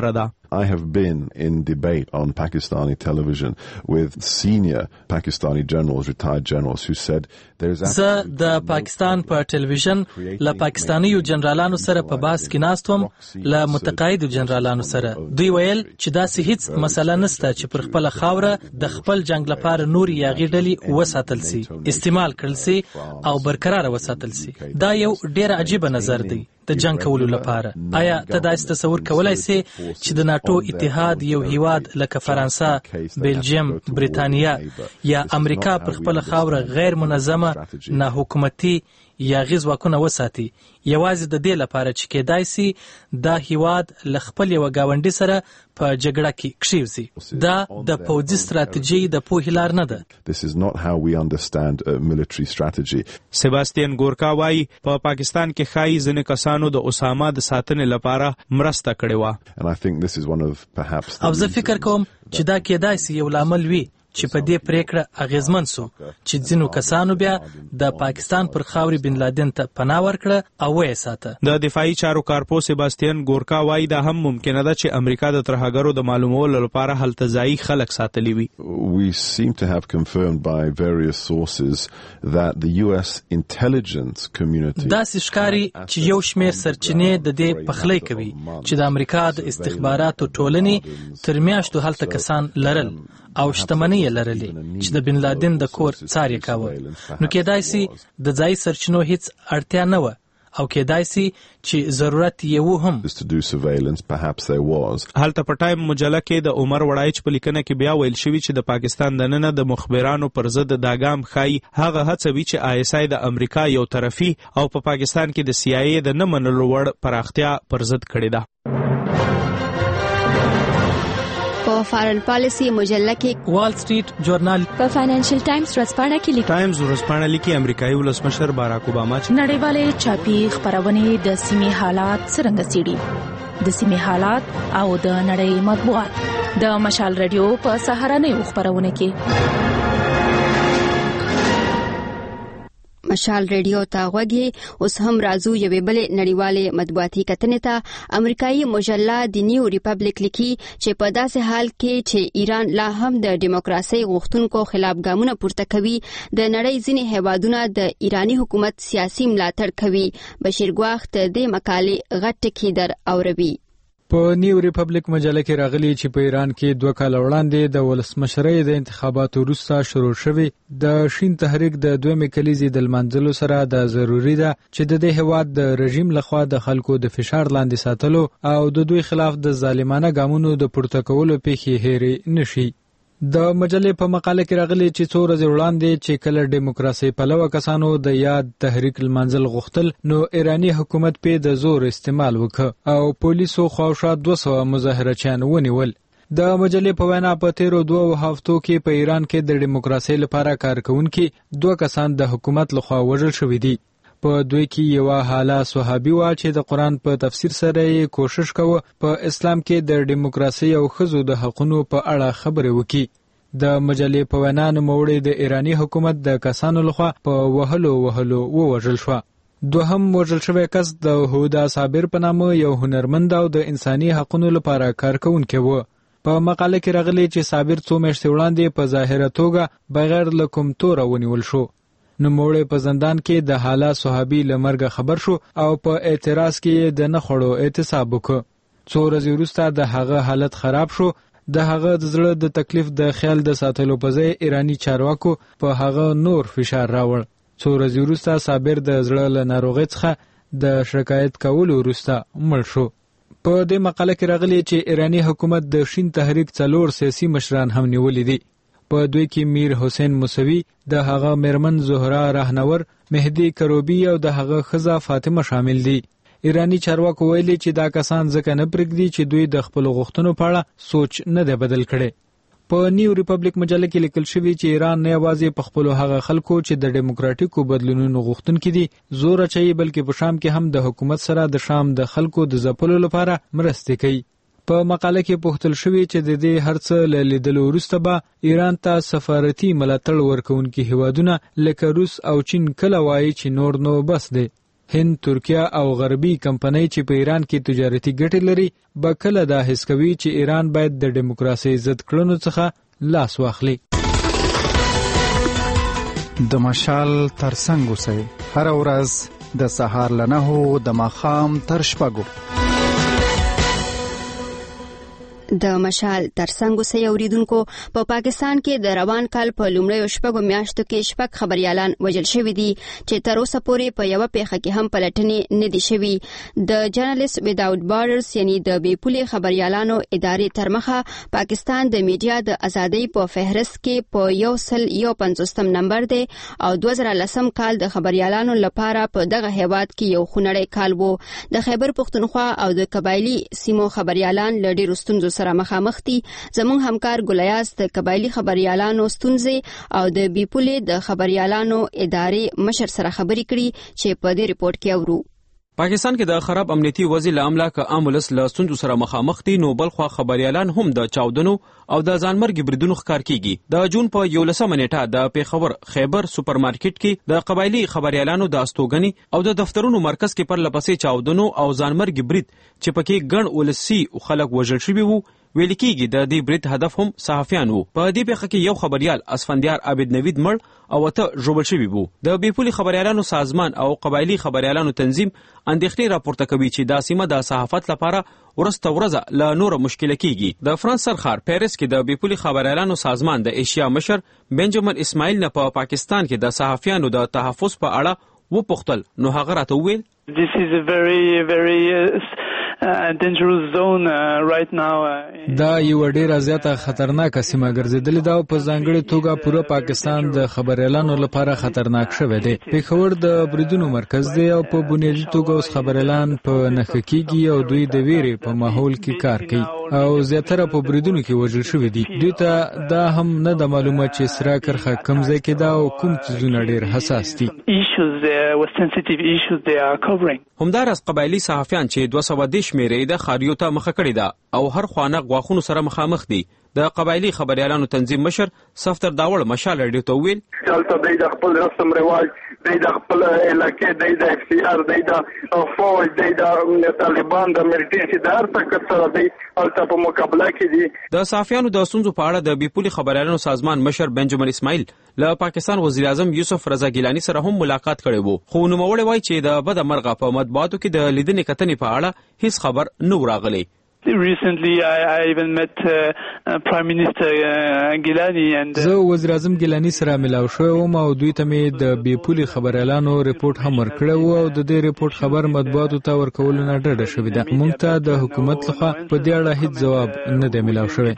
I have been in debate on Pakistani television with senior Pakistani generals, retired generals, who said there is زه د پاکستان په ټلویزیون له پاکستانیو جنرالانو سره په بحث کې ناست وم له متقاعدو جنرالانو سره. دوی ویل چې داسې هیڅ مسله نشته چې پر خپل خاوره د خپل جنگ لپاره نور یاغي ډلې وساتل سي، استعمال کړل سي او برقرار وساتل سي. دا یو ډیر عجیب نظر دی د جنگ کولو لپاره. آیا ته داسې تصور کولای سي چې د ناتو اتحاد یو هیواد لکه فرانسه، بلجیم، بریتانیا یا امریکا پر خپل خاوره غیر منظمه، نه حکومتي یا ځواکونه وساتي یوازې د دې لپاره چې کېدای سي دا هیواد له خپل یو گاونډي سره په جګړه کې کښیوزي؟ دا د پوځي ستراتیژي د پوهې لار نه ده. This is not how we understand a military strategy. سباستین ګورکا وايي په پاکستان کې ښایي ځینې کسانو د اسامه د ساتنې لپاره مرسته کړې وه. And I think this is one of perhaps او زه فکر کوم چې دا کېدای سي یو لامل وي چې په دې پریکړه اغیزمن سو چې ځینو کسانو بیا د پاکستان پر خاوري بن لادن ته پناه ورکړه او یې ساته. د دفاعي چارو کارپو سباستین ګورکا وايي دا هم ممکنه ده چې امریکا د ترهګرو د معلومولو لپاره هلته ځایي خلک ساتلی وي. We seem to have confirmed by various sources that the US intelligence community دا ښکاری چې یو شمېر سرچینې د دې پخلی کوي چې د امریکا د استخباراتو ټولنې تر میاشتو هلته کسان لرل او شتمنۍ لرلې چې د بن لادن د کور څار یې کاوه. نو کېدای سي د ځای سرچینو هیڅ اړتیا نه وه او کېدای سي چې ضرورت یې و هم. هلته په ټایم مجله کې د عمر وړایچ په لیکنه کې بیا ویل شوي چې د پاکستان دننه د مخبرانو پر ضد دا ګام ښایي هغه هڅه وي چې ISI د امریکا یو طرفي او په پاکستان کې د CIA د نه منلو وړ پراختیا پر ضد کړې ده. په فارن پالیسی مجله کې وال سټریټ جورنال، په فاینانشل ټایمز ورځپاڼه کې لیکي، ټایمز ورځپاڼه لیکي امریکایي ولسمشر باراک اوباما چې نړیوالې چاپی خبرونه د سیمې حالات څرنګه څېړي، د سیمې حالات او د نړۍ مطبوعات د مشال رادیو په سهارنۍ خبرونه کې. مشال ریډیو ته غوږی. اوس هم راځو یوې بلې نړیوالې مطبوعاتي کتنې ته. امریکایي مجله د نیو ریپبلیک لیکي چې په داسې حال کې چې ایران لا هم د دیموکراسي غوښتونکو خلاف ګامونه پورته کوي، د نړۍ ځینې هیوادونه د ایرانی حکومت سیاسي ملاتړ کوي. بشیر ګواخت د مقالې غټ ټکی در اوروي. په نیو ریپبلیک مجله کې راغلی چې په ایران کې 2 کال وړاندې د ولسمشرۍ د انتخاباتو وروسته شروع شوی د شین تحریک د دویمې کلیزې د لمانځلو سره د ضروري ده چې د دې هیواد د رژیم لخوا د خلکو د فشار لاندې ساتلو او د دوی خلاف د ظالمانه ګامونو د پورته کولو پیښې هېرې نشي. د مجلې په مقاله کې راغلی چې څو ورځې وړاندې چې کله دیموکراسي پلوه کسانو د یاد تحریک المنزل غوښتل نو ایرانی حکومت په د زور استعمال وکړ او پولیسو خواوشا 200 مظاهرچیان ونیول. د مجلې په وینا په تیرو 2 هفتو کې په ایران کې د دیموکراسي لپاره کار کوونکي 2 کسان د حکومت لخوا وژل شوي دي. په دوی کې یو حاله صحابي و چې د قرآن په تفسیر سره یې کوشش کوي په اسلام کې د دیموکراسي او ښځو د حقوقو په اړه خبرې وکړي. د مجلې په وینا نوموړی د ایرانی حکومت د کسانو لخوا په وهلو ووژل شو. دوهم وژل شوی کس د هودا صابر په نامه یو هنرمند او د انساني حقوقو لپاره کار کوونکی و. په مقاله کې راغلی چې صابر 2 میاشتې وړاندې په ظاهره توګه بغیر له کوم توره ونیول شو. نوموړی په زندان کې د حالا صحابي له مرګه خبر شو او په اعتراض کې د نه خړو اعتصاب وکړ. 2 ورځې وروسته د هغه حالت خراب شو. د هغه د زړه د تکلیف د خیال د ساتلو په ځای ایرانی چارواکو په هغه نور فشار راوړ. 2 ورځې وروسته صابر د زړه له ناروغۍ څخه د شکایت کولو وروسته مړ شو. په دې مقاله کې راغلی چې ایرانی حکومت د شین تحریک 4 سیاسي مشران هم نیولي دي. په دوی کې میر حسین موسوی، د هغه میرمن زهرا راهنور، مهدی کروبی او د هغه ښځه فاطمه شامل دي. ایرانی چارواکو ویلي چې دا کسان ځکه نه پرېږدي چې دوی د خپل غوښتنو په اړه سوچ نه دی بدل کړي. په نیو ریپبلیک مجله کې لیکل شوی چې ایران نه یوازې په خپل هغه خلکو چې د دیموکراتیکو بدلونونو غوښتونکي دي زور اچوي، بلکې په شام کې هم د حکومت سره د شام د خلکو د ځپلو لپاره مرستې کوي. په مقاله کې پوښتل شوی چې د دې هرڅه له لیدلو وروسته به ایران ته سفارتي ملاتړ ورکوونکي هیوادونه لکه روس او چین کله وایي چې نور نو بس دی. هند، ترکیه او غربي کمپنۍ چې په ایران کې تجارتي ګټې لري به کله دا حس کوي چې ایران باید د دیموکراسي ضد کړنو څخه لاس واخلي. د مشال ترڅنګ اوسئ، هر ورځ د سهار له 9 د ماښام تر 6. د مشال ترڅنګ اوسئ اوریدونکو. په پاکستان کې د روان کال په لومړیو 6 میاشتو کې 6 خبريالان وژل شوي دي چې تر اوسه پورې په یو پیښه کې هم پلټنې نه دي شوي. د جرنالست وداوت بارډرز یعنی د بې پولې خبريالانو ادارې تر مخه پاکستان د میډیا د ازادۍ په فهرست کې په 151 نمبر دی او 2010 کال د خبريالانو لپاره په دغه هیواد کې یو خونړی کال وو. د خیبر پختونخوا او د قبایلی سیمو خبريالان له ډېرو ستونزو سره مخامخ دي. زموږ همکار ګلیاس د قبایلی خبريالانو ستونزې او د بې پولې د خبريالانو ادارې مشر سره خبرې کړي چې په دې ریپورت کې اورو. پاکستان کې د خراب امنیتي وضع له امله که امولس له ستونزو سره مخامخ دي، نو بلخوا خبريالان هم د چاودنو او د ځانمرګ بریدونو ښکار کیږي. د جون په 11 نیټه د پیښور خیبر سوپرمارکټ کې د قبایلی خبريالانو د استوګنې او د دفترونو مرکز کې پر لپسې چاودنو او ځانمرګ برید چې پکې ګڼ ولسی خلک وژل شوي وو ویل کېږي. د دې برید هدف هم صحافیان وو. په دې پیښه کې یو خبريال اسفندیار عابد نوید مړ او 8 ژوبل شوي وو. د بې پولې خبريالانو سازمان او قبایلی خبريالانو تنظیم اندېښنې راپورته کوي چې دا سیمه د صحافت لپاره ورسته ورځه له نور مشکله کیږي. د فرانس سرخار پیرس کې د بې پولې خبريالانو سازمان د ایشیا مشر بنجامین اسماعیل نه په پاکستان کې د صحافیانو د تحفظ په اړه وپوښتل، نو هغه راته وویل This is a very dangerous zone right now. دا یو ډیره زیاته خطرناکه سیمه ګرځیدلې ده او په ځانګړې توګه پوره پاکستان د خبريالانو لپاره خطرناک شوی دی. پیښور د بریدونو مرکز دی او په بنیادي توګه اوس خبريالان په نښه کېږي او دوی د ویرې په ماحول کې کار کوي او زیاتره په بریدونو کې وژل شوي دي. دوی ته دا هم نه د معلومه چې سره کرخه کوم ځای کې ده او کوم څیزونه ډیر حساس دي. همداراز قبایلی صحافیان چې 210 شمیرې د خاریو ته مخه کړې ده او هر خوانه غواخونو سره مخامخ دي. د قبایلی خبريالانو تنظیم مشر صفدر داوړ مشال رادیو ته ویل چلته د خپل رسم رواج د خپل علاقې د اف سی آر د فوج د طالبان د ملټری د هر څه سره دی البته په مقابله کې دي. د صحافیانو د ستونزو په اړه د بې پولې خبريالانو سازمان مشر بنجامین اسماعیل له پاکستان وزیر اعظم یوسف رضا ګیلانی سره هم ملاقات کړی وو، خو نوموړی وایي چې د بده مرغه په مطبوعاتو کې د لیدنې کتنې په اړه هیڅ خبر نه راغلی. Recently I even met Prime Minister Gilani and زه وزیر اعظم ګیلانی سره ملاو شوم او دوی ته مې د بې پولې خبريالانو ریپورت هم ورکړی او د دې ریپورت خبر مطبوعاتو ته ورکول نه ډډه شوې ده. موږ ته د حکومت لخوا په دې اړه هیڅ ځواب نه دی ملاو شوی.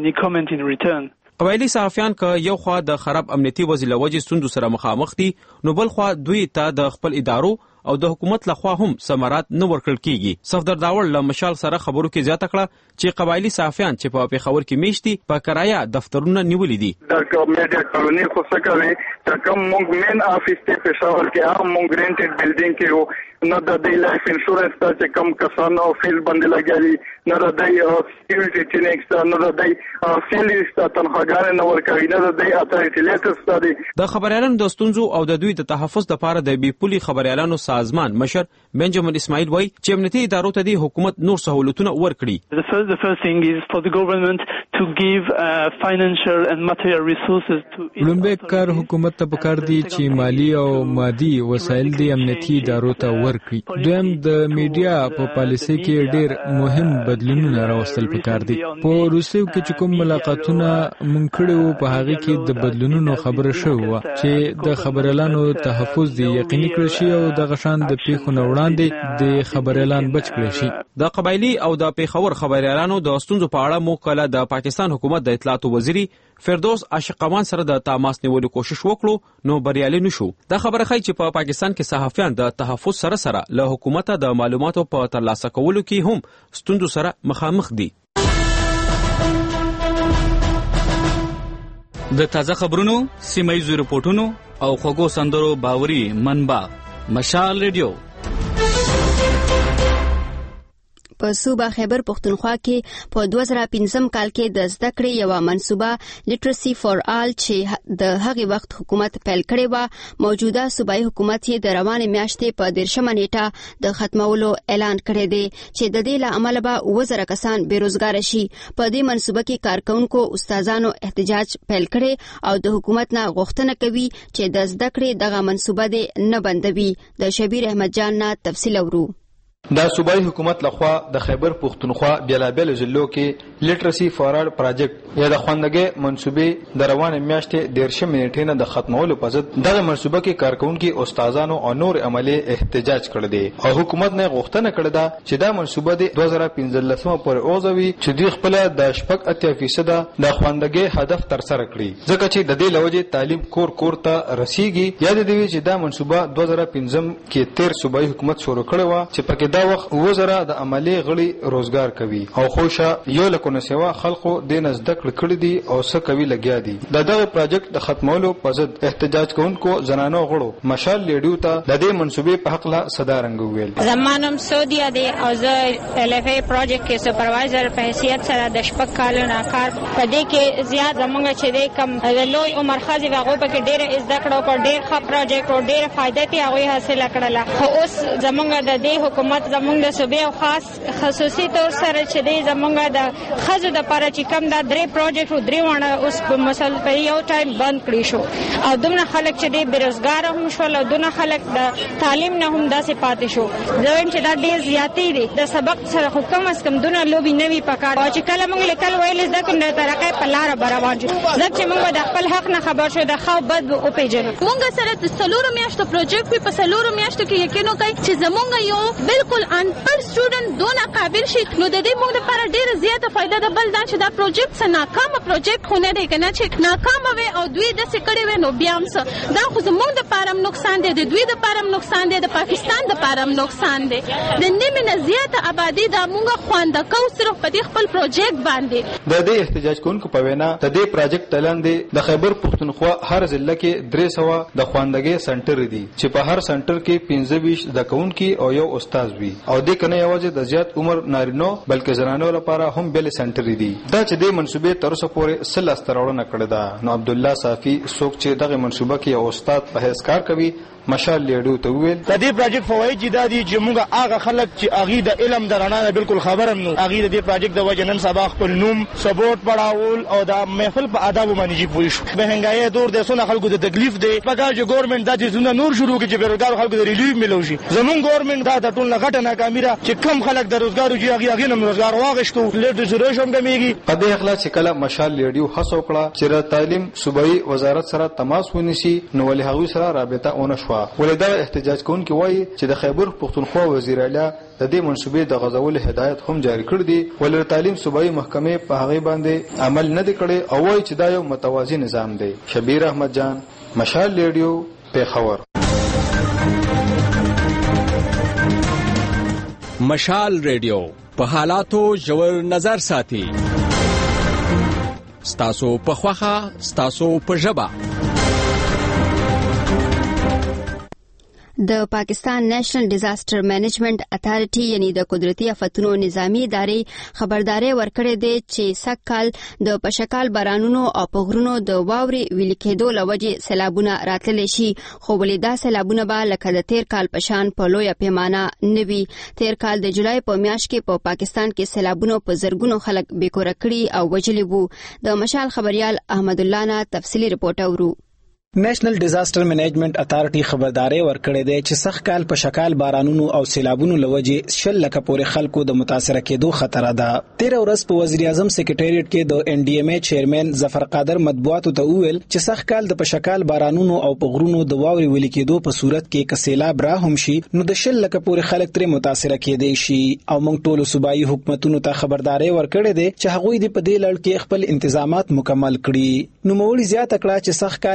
قبایلی صحافیان که یو خوا د خراب امنیتي وضع له وجې ستونزو سره مخامخ دي، نو بل خوا دوی ته د خپل ادارو او د حکومت لخوا هم ثمرات نه ورکړل کیږي. صفدر داوړ له مشال سره خبرو کې زیاته کړه چې قبایلی صحافیان چې په پیښور کې میشتي په کرایه دفترونه نیولې دي. د میډیا کالونی خو څه کوي چې کوم موږ مین افیس ته پیښور کې هم موږ رینټډ بلډینګ کې نه د لایف انشورنس ته چې کوم کسانو فیل باندې لګیږي، نه د سکیورټي ټینکس نه د سیلیز ته تنخواګان نه ورکوي، نه د اتھارټی لیټرز ته. د خبريالانو د ستونزو او د دوی د تحفظ لپاره د بې پولې خبريالانو سازمان مشر بنجامین اسماعیل وایي چې امنیتي ادارو ته د حکومت نور سہولتونه ورکړي. The first thing is for the government to give financial and material resources to لومبه کار حکومت ته پکار دي چې مالی او مادي وسایل د امنیتي ادارو ته ورکړي. دویم د میډیا په پالیسي کې ډېر مهم بدلونونه راوستل پکار دي. په روسیو کې چې کوم ملاقاتونه مونږ کړي وو په هغه کې د بدلونونو خبره شوې وه چې د خبريالانو تحفظ دی یقیني کړی شي او د غشان د پیښو نه وړاندې د خبريالان بچ کړی شي. د قبایلی او د پیښور خبريالانو د ستونزو په اړه مو کله د پاکستان حکومت د اطلاعاتو وزیری فردوس عاشقوان سره د تماس نیولو کوشش وکړو، نو بریالي نشو. دا خبره ښایي چې په پاکستان کې صحافیان د تحفظ سره سره له حکومت د معلوماتو په ترلاسه کولو کې هم ستونزو سره مخامخ دي. د تازه خبرونو، سیمایي رپورټونو او خوږو سندرو باوري منبع مشال ریډیو. په صوبه خیبر پختونخوا کې په 2015 کال کې د زده کړې یو منصوبه لیټرسي فار آل چې د هغې وخت حکومت پیل کړې و، موجوده صوبایي حکومت یې د روانې میاشتې په 13 نیټه د ختمولو اعلان کړی دی چې د دې له امله به 1000 کسان بیروزګار شي. په دې منصوبه کې کارکونکو استادانو احتجاج پیل کړي او د حکومت نه غوښتنه کوي چې د زده کړې دغه منصوبه دې نه بندوي. د شبیر احمد جان نه تفصیل اورو. د صوبایي حکومت لخوا د خیبر پختونخوا بیلابیل ضلعو کې لیټرسي فارال پروجیکټ یا د خوندګۍ منصوبې د روانې میاشتې 13 نیټې نه د ختمولو په ضد دغه منصوبه کې کارکونکو استادانو او نور عملي احتجاج کړی دی او حکومت نه غوښتنه کړې ده چې دا منصوبه د 2015 پورې اوځوي چې دوی خپل د 80% د خوندګۍ هدف تر سره کړي، ځکه چې د دې لوجه تعلیم کور ته رسیږي. یاد دی چې دا منصوبه 2015 کې 13 صوبایي حکومت شروع کړی و چې پکې دا وخت 1000 د عملی غړي روزګار کوي او خوشا یو لکونه سیوا خلکو د نزدک کړی دي او څه کوي لګیا دي. دغه پروجیکټ د ختمولو په ضد احتجاج کوونکو زنانو غړو مشال لیډیو ته د دې منصوبې په حق لا صدا رنګ ویل. زمانم سعودیا دی او زه LFA پروجیکټ کې سپروایزر په حیثیت سره د شپږ کالونو کار په دې کې زیات زمونږ چې د کم لوی عمر خازي هغه په کې ډېر از دکړو په ډېر ښه پروجیکټ او ډېر فائدې ته هغه حاصل کړل. خو اوس زمونږ د دې حکومت زمونږ د صوبې او خاص خصوصي تور سره چې د زمونږ د خزو د لپاره چې کم دا درې پروجیکټ او درې ونه اوس په مسل په یو ټایم بند کړی شو او دومره خلک چې د بیروزګار هم شول او دومره خلک د تعلیم نه هم داسې پاتې شو. ځکه چې دا ډېر زیاتې دي د سبق سره خو کم از کم دونه لوبي نوي پکار او چې کله موږ لیکل ویل زده کوم د ترقۍ په لار روان شو ځکه چې موږ د خپل حق نه خبر شو د خو بد او پیژنو. موږ سره د سلورو میاشتو پروجیکټ په سلورو میاشتو کې یقینو کوي چې زمونږ یو بالکل انپړ سټوډنټ دونه قابل شي نو د دې موږ لپاره ډېر زیاته فائدہ ده. بل دا چې دا پروجیکټ څه ناکامه پروجیکټ خو نه دی کنه چې ناکامه وي او دوی د سکړې وي نو بیا هم څه دا خو زموږ د پاره نقصان دی، د دوی د پاره نقصان دی، د پاکستان د پاره نقصان دی. د نیمه نه زیاته آبادی د موږ خوانده کو صرف په دې خپل پروجیکټ باندې. د دې احتجاج کوونکو په وینا د دې پروجیکټ تلاندې د خیبر پختونخوا هر ضلع کې 300 د خواندګۍ سنټر دي چې په هر سنټر کې 15 د کونکي او یو استاد وي او د کنه یوازې د زیات عمر نارینو بلکې زنانو لپاره هم بل سنټر دي. دا چې د منصوبې تر اوسه پورې سل استراړونه کړې ده. نو عبد الله صافي څوک چې دغه منصوبه کې یو استاد په هیڅ کار کوي مشال لیډو ته ویل د دې پروجیکټ فواید دا دي چې موږ هغه خلک چې اغي د علم د رڼا نه بالکل خبر هم نو اغي د دې پروجیکټ د وجه نن سبا خپل نوم سپورټ پړاول او د محفل په آداب باندې پوي شو. مهنګای دور د سونه خلکو د تکلیف دی پکار چې ګورنمنت د دې زونه نور شروع کړي چې بیروزګار خلکو د ریلیف ملو شي. زمون ګورنمنت دا د ټول نه غټه ناکامي را چې کم خلک د روزګار او اغي نه روزګار واغښتو لیډ زریشن کمیږي. په دې اخلاص چې کله مشال لیډیو هڅه وکړه چې د تعلیم صوبایي وزارت سره تماس ونیسي نو ولې هغوی سره رابطه ونه شوه. ولدا احتجاج کوونکي وایي چې د خیبر پختونخوا وزیر اعلی د دې منصوبې د غزول هدایت هم جاری کړ دي ولې تعلیم صوبایي محکمې په هغه باندې عمل نه کړي او وایي چې دا یو متوازی نظام دی. شبیر احمد جان مشال لیډیو پیښور. مشال ریډیو په حالاتو ژور نظر ساتي. ستاسو په خوخه ستاسو په ژبه. د پاکستان نېشنل ډیزاستر مینجمنت اتھارټي یعنی د قدرتي آفتونو نظامی ادارې خبرداري ورکړې ده چې سکهال د پشکال بارانونو او پغرونو د واوري ویل کېدو لوجه سیلابونه راتللی شي خو ولې دا سیلابونه به لکه د تیر کال پشان په لوی پیمانه نوي. تیر کال د جولای په میاشت کې په پاکستان کې سیلابونو په زرګونو خلک بیکور کړي او وجلي وو. د مشال خبريال احمد الله نه تفصيلي رپورټ اورو. نېشنل ډیزاستر مینجمنت اتھارټي خبرداري ورکړې ده چې سخت کال په شکال بارانونو او سیلابونو لوجه 100 لک پورې خلکو د متاثر کېدو خطر ده. 13 ورځ په وزیر اعظم سکریټریټ کې د NDMA چیرمن ظفر قادر مطبوعاتو ته وویل چې سخت کال د پشکال بارانونو او په غرونو د واوري ویل کېدو په صورت کې ک سیلاب را هم شي نو د 100 لک پورې خلک تر متاثر کېدي شي او موږ ټول صوبایي حکومتونو ته خبرداري ورکړې ده چې هغوی د په دې لړ کې خپل انتظامات مکمل کړي. نو موري زیاته کړه چې سخت کال لکه د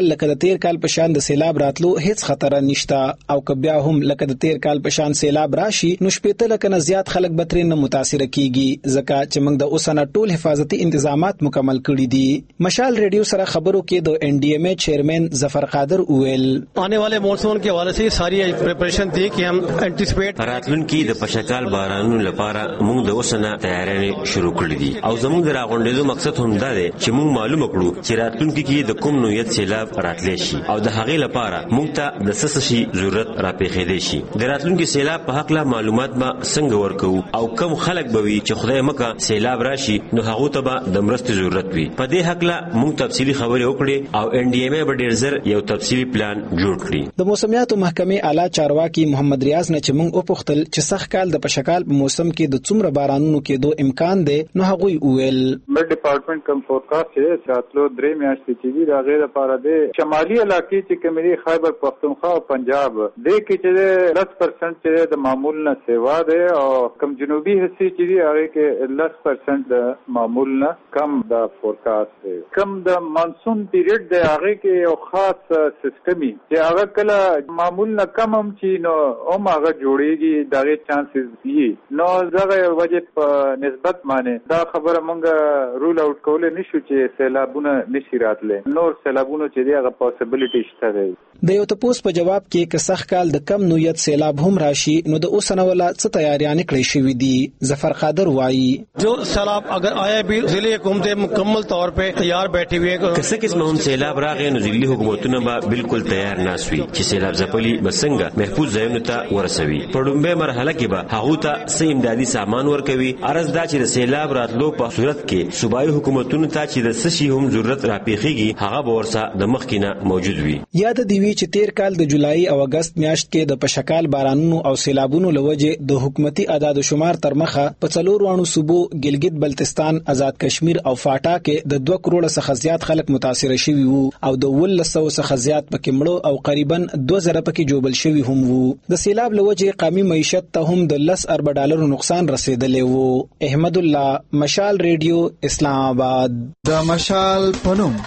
تیر کال په شان د سیلاب راتلو هیڅ خطر نشته او که بیا هم لکه د تیر کال په شان سیلاب راشي نو شپېته لکه نه زیات خلک به ترې نه متاثر کیږي ځکه چې موږ د اوسنه ټول حفاظتي انتظامات مکمل کړي دي. مشال ریډیو سره خبرو کې د NDMA چیئرمین ظفر قادر وویل آने वाले मॉनसून के हवाले से सारी प्रिपरेशन थी कि हम एंटिसिपेट راتلونکي د پشکال بارانونو لپاره موږ د اوسنه تیاری شروع کړې دي او زموږ د راغونډېدو مقصد هم دا دی چې موږ معلومه کړو چې راتلونکي کې د کوم نوعیت سیلاب راتلی شي او د هغې لپاره موږ ته د څه شي ضرورت راپېښېدی شي. د راتلونکي سیلاب په هکله معلومات به څنګه ورکوو او کم خلک به وي چې خدای مکه سیلاب راشي نو هغو ته به د مرستې ضرورت وي. په دې هکله موږ تفصیلي خبرې وکړې او NDMA به ډېر ژر یو تفصیلي پلان جوړ کړي. د موسمیاتو محکمې اعلی چارواکي محمد ریاض نه چې موږ وپوښتل چې سخت کال د پشکال په موسم کې د څومره بارانونو کېدو امکان دی نو هغوی وویل مډ ډپارټمنټ کم فورکاسټ یې ساتلو 3 میاشتې چې دی هغې لپاره د شمالي علاقې چې کومې دي خیبر پختونخوا او پنجاب دې کې چې 10% چې د معمول نه سیوا دی او کم جنوبي حصے چې دی هغې کې 10% د معمول نه کم د فورکاسټ دی. کم د مانسون پیریډ دی هغې کې یو خاص سیستمي چې هغه کله معمول نه کم هم چې نو هم هغه جوړېږي د هغې چانسز وي نو دغه وجې په نسبت باندې دا خبره مونږ رول آوټ کولی نشو چې سیلابونه نشي راتلی. نور سیلابونو چې دی هغه پاسبلیټي شته دی. د یو تپوس په جواب کې که سخت کال د کم نوعیت سیلاب هم راشي نو د اوسنه ولا څه تیاریانې کړې شوې دي. ظفر قادر وایي جو سیلاب اگر آیا بھی ضلع حکومت مکمل طور په تیار بیٹھی ہوئی ہے. که څه قسمه هم سیلاب راغی نو ضلعي حکومتونه به بالکل تیار ناست وي چې سیلاب ځپلي به څنګه محفوظ ځایونو ته ورسوي. په لومړۍ مرحله کې به هغو ته څه امدادي سامان ورکوي. عرض دا چې د سیلاب راتلو په صورت کې صوبایي حکومتونو ته چې د څه شي هم ضرورت راپېښېږي هغه به ورسره د مخکې نه موجود وي. یاد دی وی چې تیر کال د جولای او اگست میاشت کې د پشکال بارانونو او سیلابونو لوجه د حکومتي اعداد و شمار تر مخه په 4 صوبو ګلګت بلتستان آزاد کشمیر او فاټا کې د 2 کروڑ څخه زیات خلک متاثر شوي وو او د 1200 څخه زیات پکې مړو او قریبا 2000 پکې جوبل شوي هم وو. د سیلاب لوجه قومي معیشت ته هم د $10 ارب نقصان رسیدلی وو. احمد الله، مشال ریډیو، اسلام آباد. د مشال پنوم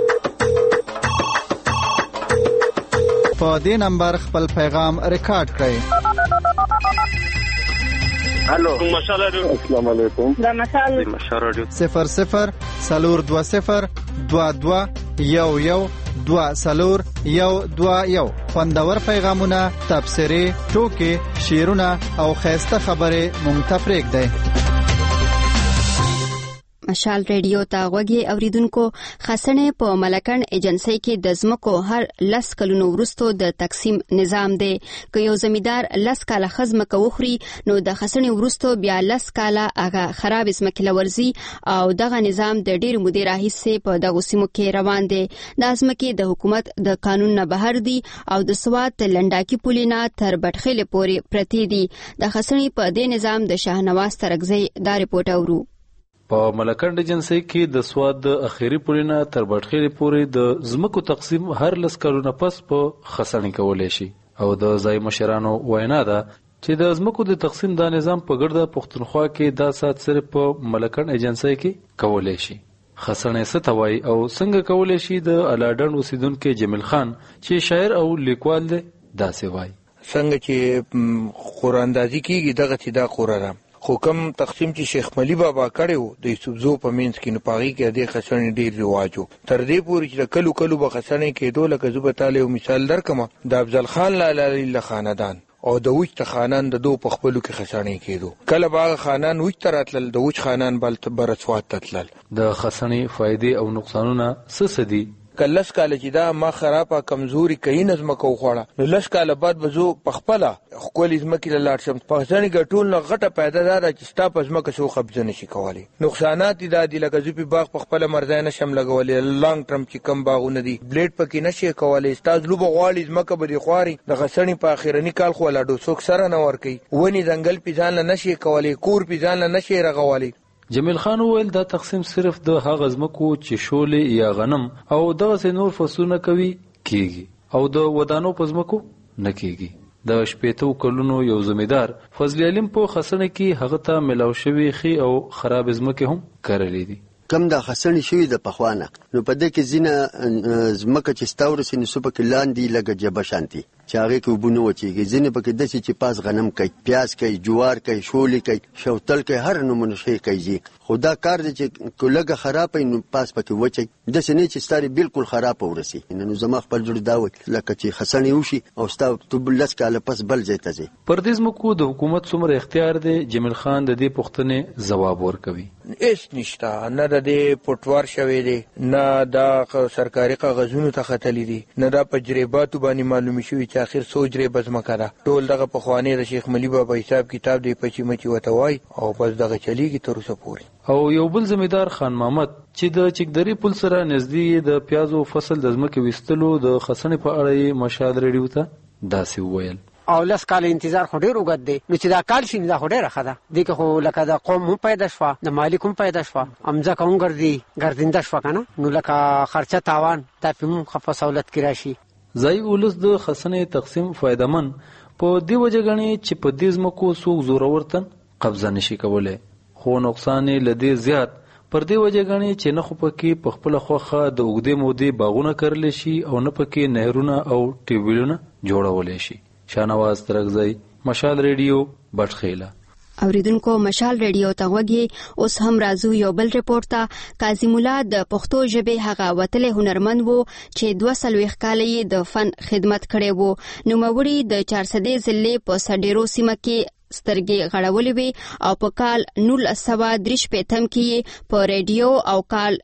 په دې نمبر خپل پیغام ریکارډ کړئ. هلو مشال رادیو. السلام علیکم. دا مشال رادیو 00 420 22 11 2 خوندور پیغامونه، تبصرې، ټوکې، شعرونه او خیسته خبرې مونږ ته پرېږدئ. مشال ریډیو ته غوږی اوریدونکو، خسنې په ملکن ایجنسی کې د ځمکو هر 10 کلونو وروسته د تقسیم نظام دی. که یو زمیدار 10 کاله خزمه وخوري نو د خسنې وروسته بیا 10 کاله هغه خراب ځمکې لورځي او دغه نظام د ډېر مودې راهیسې په دغه سیمو کې روان دی. د ځمکې د حکومت د قانون نه بهر دي او د سوات لنډاکي پولینا تر بټخېل پورې پرتی دي. د خسنې په دې نظام د شاهنواز ترګزی دا رپورټ اورو. په ملکن ایجنسی کې د سواد د اخیری پولینا تر بټخېل پورې د زمکو تقسیم هر 10 کلونه پس په خسنې کولای شي او د ځای مشرانو وینا ده چې د زمکو د تقسیم دا نظام په ګرده پښتونخوا کې دا سات صرف په ملکن ایجنسی کې کولای شي. خسنې ستوي او څنګه کولای شي د الاډن اوسیدونکو جمیل خان چې شاعر او لیکوال دی دا سوي څنګه چې قراندازي کیږي دغه چې دا قرارم حکم تقسیم چې شیخ ملی بابا کړو د یوسفزو په منځ کې نپاغي کې د خسنې ډیر رواجو تر دې پورې چې کلو کلو به خسنې کې دوله کذب تعالی او مثال درکم د افضل خان لاله خاندان او د وچ خانان د دو په خپلو کې خسنې کېدو کله باغ خانان وچ تراتل د وچ خانان بل برسوات تتل د خسنې فائدې او نقصانونه څه دي. کلس کال چې دا ما خرابه کمزوري کوي نظم کو خوړه نو لس کال بعد بزو پخپله خپل ځمکې لاړ شم په ځنې ګټول نه غټه پیدا ده چې ستا په ځمکه سو قبضه نشي کولی. نقصانات دا دي لکه زو په باغ پخپله مرزای نشم لګولې لانګ ټرم چې کم باغونه دي بلیډ پکې نشي کولی ستا لوبه غواړي ځمکه به دي خواري د غسنې په اخیرنی کال خو لا ډوسوک سره نه ور کوي ونی ځنګل پیځان نشي کولی کور پیځان نشي رغولي. جمیل خان وویل دا تقسیم صرف د هغه ځمکو چې شولې یا غنم او دغه نور فصلونه کوي کیږي او د ودانو په ځمکو نه کیږي. د 80 کلونو یو زمیدار فضل علیم په خسنې کې هغه ته ملاو شوی خي او خراب ځمکې هم کړلې دي. کم د خسنې شوی د پخوانه نو په دې کې ځینه ځمکه چې ستاورسي نو سپه کې لاندې لګه جبه شانتي چې هغه کې وبونه وچیږي ځینې پکې داسې چې پاس غنم کوي پیاز کوي جوار کوي شولې کوي شوتل کوي هر نمونه شی کوي خو دا کار دی چې کولګه خراب نو پاس پکې وچي داسې نه چې ستاري بالکل خراب ورسي نو زما خپل جوړ دا وي لکه چې خسنې وشي او ستا تبلس کاله پس بل ځای ته ځي. پردیس مکو د حکومت څومره اختیار دی؟ جمیل خان د دې پوښتنې ځواب ورکوي. هیڅ نشته، نه د دې پټوار شوی دی، نه دا سرکاري کاغذونو ته ختلي دي، نه دا په جریباتو باندې معلومي شوي چې اخر څو جریبه ځمکه ده. ټول دغه پخوانی د شیخ ملي بابا حساب کتاب دی پچی مچی وته وای او بس دغه چلیږي تر اوسه پورې. او یو بل زمیدار خان محمد چې د چکدری پل سره نږدې د پیازو فصل د ځمکې وستلو د خسنې په اړه مشاد ریډیو ته داسې وویل. او لس کال انتظار خو ډیر وګد دی، نو چې دا کال شي دا خو ډیره ښه ده. دې کې خو لکه د قوم هم پیدا شوه، د مالک هم پیدا شوه، امځکه هم ګرځنده شوه که نه، نو لکه خرچه تاوان دا پې هم ښه په سهولت کې راشي. ځایي ولس د خسنې تقسیم فایدهمن په دې وجه ګڼي چې په دې ځمکو څوک زورور تن قبضه نشي کولی، خو نقصان یې له دې زیات پر دې وجه ګڼي چې نه خو پکې په خپله خوښه د اوږدې مودې باغونه کرلی شي او نه پکې نهرونه او ټیوبویلونه جوړولی شي. شاهنواز ترکزی، مشال ریډیو، بټخیله. اوریدونکو مشال ریډیو ته غوږی. اوس هم راځو یو بل ریپورت ته. قاضي مولا د پښتو ژبې هغه وتلی هنرمند و چې 42 کاله یې د فن خدمت کړی و. نوموړي د 400 ضلع په سډیرو سیمه کې سترګې غړولې وي او په کال 1953 کې په ریډیو او کال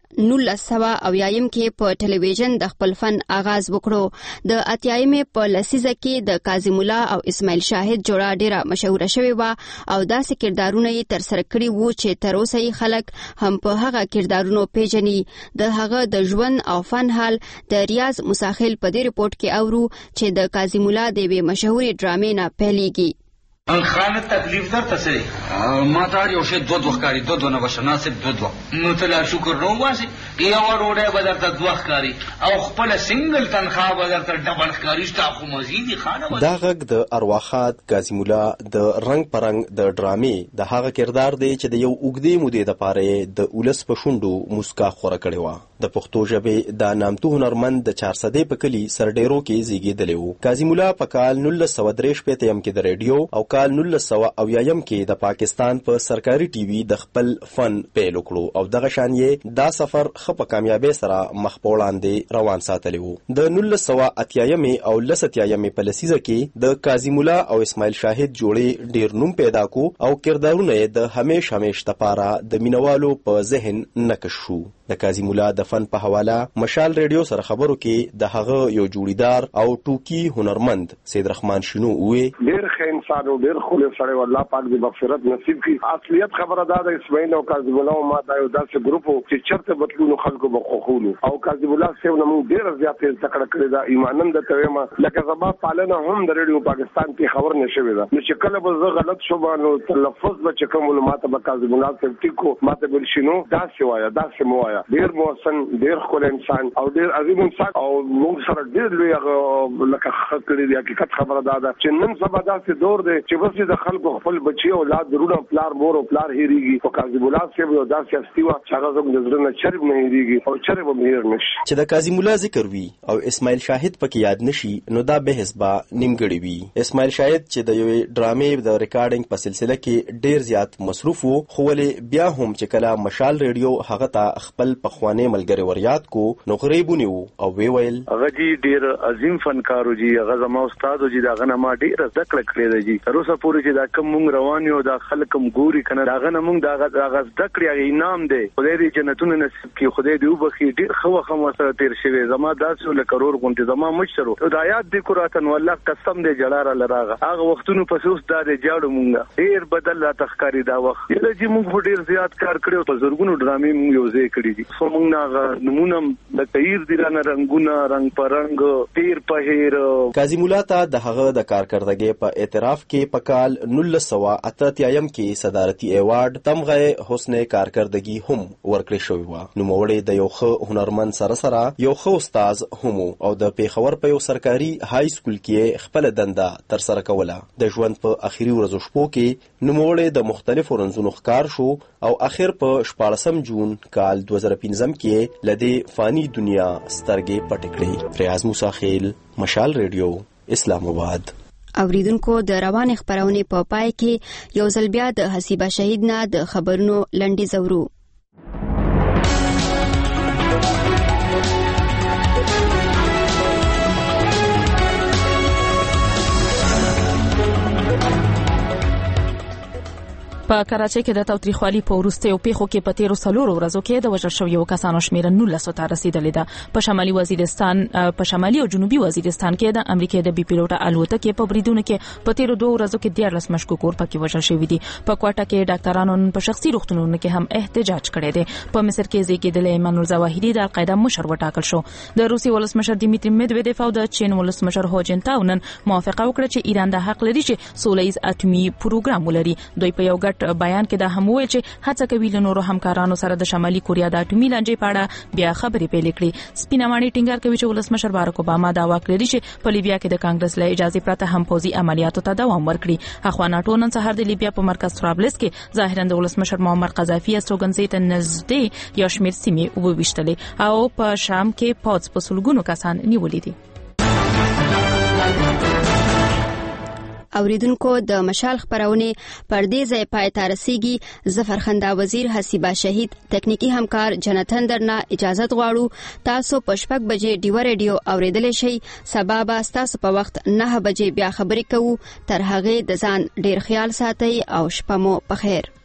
1980 کې په ټلویزیون د خپل فن آغاز وکړو. د 80 په لسیزه کې د قاضي مولا او اسماعیل شاهد جوړه ډیره مشهوره شوې و او داسې کردارونه یې ترسره کړي وو چې تر اوسه یې خلک هم په هغه کردارونو پیژني. د هغه د ژوند او فن حال د ریاض مساخیل په دې رپورټ کې اورو چې د قاضي مولا د یوې مشهورې ډرامې نه پیلېږي. خانه تکلیف در تسری ما دار یو شی دو ښکاری دو نه بشناسب دو نو تل شکر نو واسي یو وروړه بدر ته دو ښکاری او خپل سنگل تنخواه بدر ته ډبل ښکاری شته خو مزيدي خانه. دا غږ د ارواخات قاضي مولا د رنگ پرنګ د ډرامې د هغه کردار دی چې د یو اوږدې مودې دپاره د ولس په شونډو مسکا خوره کړې وه. د پښتو ژبې د نامتو هنرمند د 400 په کلي سرډیرو کې زیږېدلی و. قاضي مولا په کال 1963 کې د ریډیو او کال 1980 کې د پاکستان په سرکاري ټي وي د خپل فن پیل وکړو او دغه شان یې دا سفر ښه په کامیابۍ سره مخ په وړاندې روان ساتلی و. د 1980 او 1980 په لسیزه کې د قاضي مولا او اسماعیل شاهد جوړې ډیر نوم پیدا کو او کردارونه یې د همیش دپاره د مینوالو په ذهن نقش شو. د قاضي مولا د فن په حواله مشال ریډیو سره خبرو کې د هغه یو جوړیدار او ټوکی هنرمند سید رحمان شینو وې ډیر ښه انسان او ډیر خو سره والله پاک دې مغفرت نصیب کړي. اصلیت خبره دا ده اسماعیل او قاضي مولا ما دا یو داسې ګروپ چې چرته بدلونو خلکو بخښولو او قاضي مولا سیو نو ډیر زیات تکړه کړی دا ایمانم د تویما لکه زما پالنه هم د ریډیو پاکستان کې خبر نشوي دا نو چې کله به زه غلط شوم نو تلفظ به چې کوم ماته به قاضي مولا سیو ټیکو ماته بل شنو دا سوایا دا سموایا ډیر محسن ډیر خو انسان او ډیر عظیم انسان او موږ سره ډیر لوی لکه خطرې دی حقیقت خبره دا ده چې نن سبا داسې دور دی چې بس د خلکو خپل بچي اولاد درونه پلار مور او پلار هېریږي او قاضي مولا صاحب یو داسې هستي وه چې هغه زموږ د زړه نه چرب نه هېریږي او چرب هم هېر نشي. چې د قاضي مولا ذکر وي او اسماعیل شاهد پکې یاد نشي نو دا بحث به نیمګړی وي. اسماعیل شاهد چې د یوې ډرامې د ریکارډینګ په سلسله کې ډیر زیات مصروف و خو ولې بیا هم چې کله مشال ریډیو هغه ته خپل پخوانی ملګری وریاد کو نو غریب ونیو او وی ویل هغه جی ډیر عظیم فنکارو جی هغه زما استاد جی دا غنه ما ډیر زده کړه کړې دی تر اوسه پورې چې دا کوم مونږ روان یو دا خلک هم ګوري کنه دا غنه مونږ دا زده کړې انعام دی خدای دې جنتونه نصیب کړي خدای دې وبخي ډیر خو خو سره تیر شوی زما داسې له کرور غونډه زما مشرو دا یاد دې قراتن والله قسم دې جلاره لراغه هغه وختونو پس اوس دا دې جاړو مونږ ډیر بدل لا تخکاری دا وخت یله چې مونږ ډیر زیات کار کړو په زرګونو ډرامې مونږ یو ځای کړې دي خو مونږ نه نمونه د تیر دی رنگونه رنگ پرنګ تیر په هیر. قاضي مولا ته د هغه د کارکردګۍ په اعتراف کې په کال 1988 کې صدارتي ایوارډ تمغه حسن کارکردګي هم ورکړی شوی و. نوموړی د یو ښه هنرمند سره یو ښه استاد هم او د پیښور په یو سرکاري های سکول کې خپل دنده تر سره کوله. د ژوند په اخیری ورځو شپو کې نوموړی د مختلفو رنځونو ښکار شو او اخر په 14 جون کال 2015 کې لدې فانی دنیا سترګې پټې کړې. ریاض موسی خیل، مشال ریډیو، اسلام آباد. اوریدونکو د روان خبرونه په پای کې یو ځل بیا د حسیبه شهید نه د خبرونو لنډي زورو. په کراچۍ کې د تاوتریخوالي په وروستیو پیښو کې په تیرو 4 ورځو کې د وژل شویو کسانو شمېره 19 ته رسیدلې ده. په شمالي او جنوبي وزیرستان کې د امریکا د بي پیلوټه الوتکې په بریدونو کې په تیرو 2 ورځو کې 14 مشکوکور پکې وژل شوي دي. په کوټه کې ډاکټرانو په شخصي روغتونونو کې هم احتجاج کړی دی. په مصر کې زیږیدلی ایمان الزواهری د القاعده مشر وټاکل شو. د روسي ولسمشر دیمیتری میدویدف او د چین ولسمشر هو جنتاو نن موافقه وکړه چې ایران د حق لري چې سولهییز اټومي پروګرام ولري. دوی په یو بیان کې دا هم ویل چې هڅه کوي له نورو همکارانو سره د شمالي کوریا د اټومي لانجې په اړه بیا خبرې پیل کړي. سپینماني ټینګار کوي چې ولسمشر باراک اوباما دا واک لري چې په لیبیا کې د کانګرس له اجازه پرته هم پوځي عملیاتو ته دوام ورکړي. اخوا ناټو نن سهار د لیبیا په مرکز طرابلس کې ظاهرا د ولسمشر معمر قذافي استوګنځي ته نږدې یو شمېر سیمې وبويشتلې او په شام کې پوځ په سلګونو کسان نیولې دي. اوریدونکو د مشال خبرونه پر دې ځای پای ته رسیږي. ظفر خندا وزیر، حسیبه شهید، تکنیکی همکار جنتن درنا اجازه غواړو. تاسو په 6 بجې ډیو ریډیو اوریدل شئ. سبا به تاسو په وخت 9 بجې بیا خبرې کوو. تر هغه د ځان ډیر خیال ساتئ او شپه مو په خیر.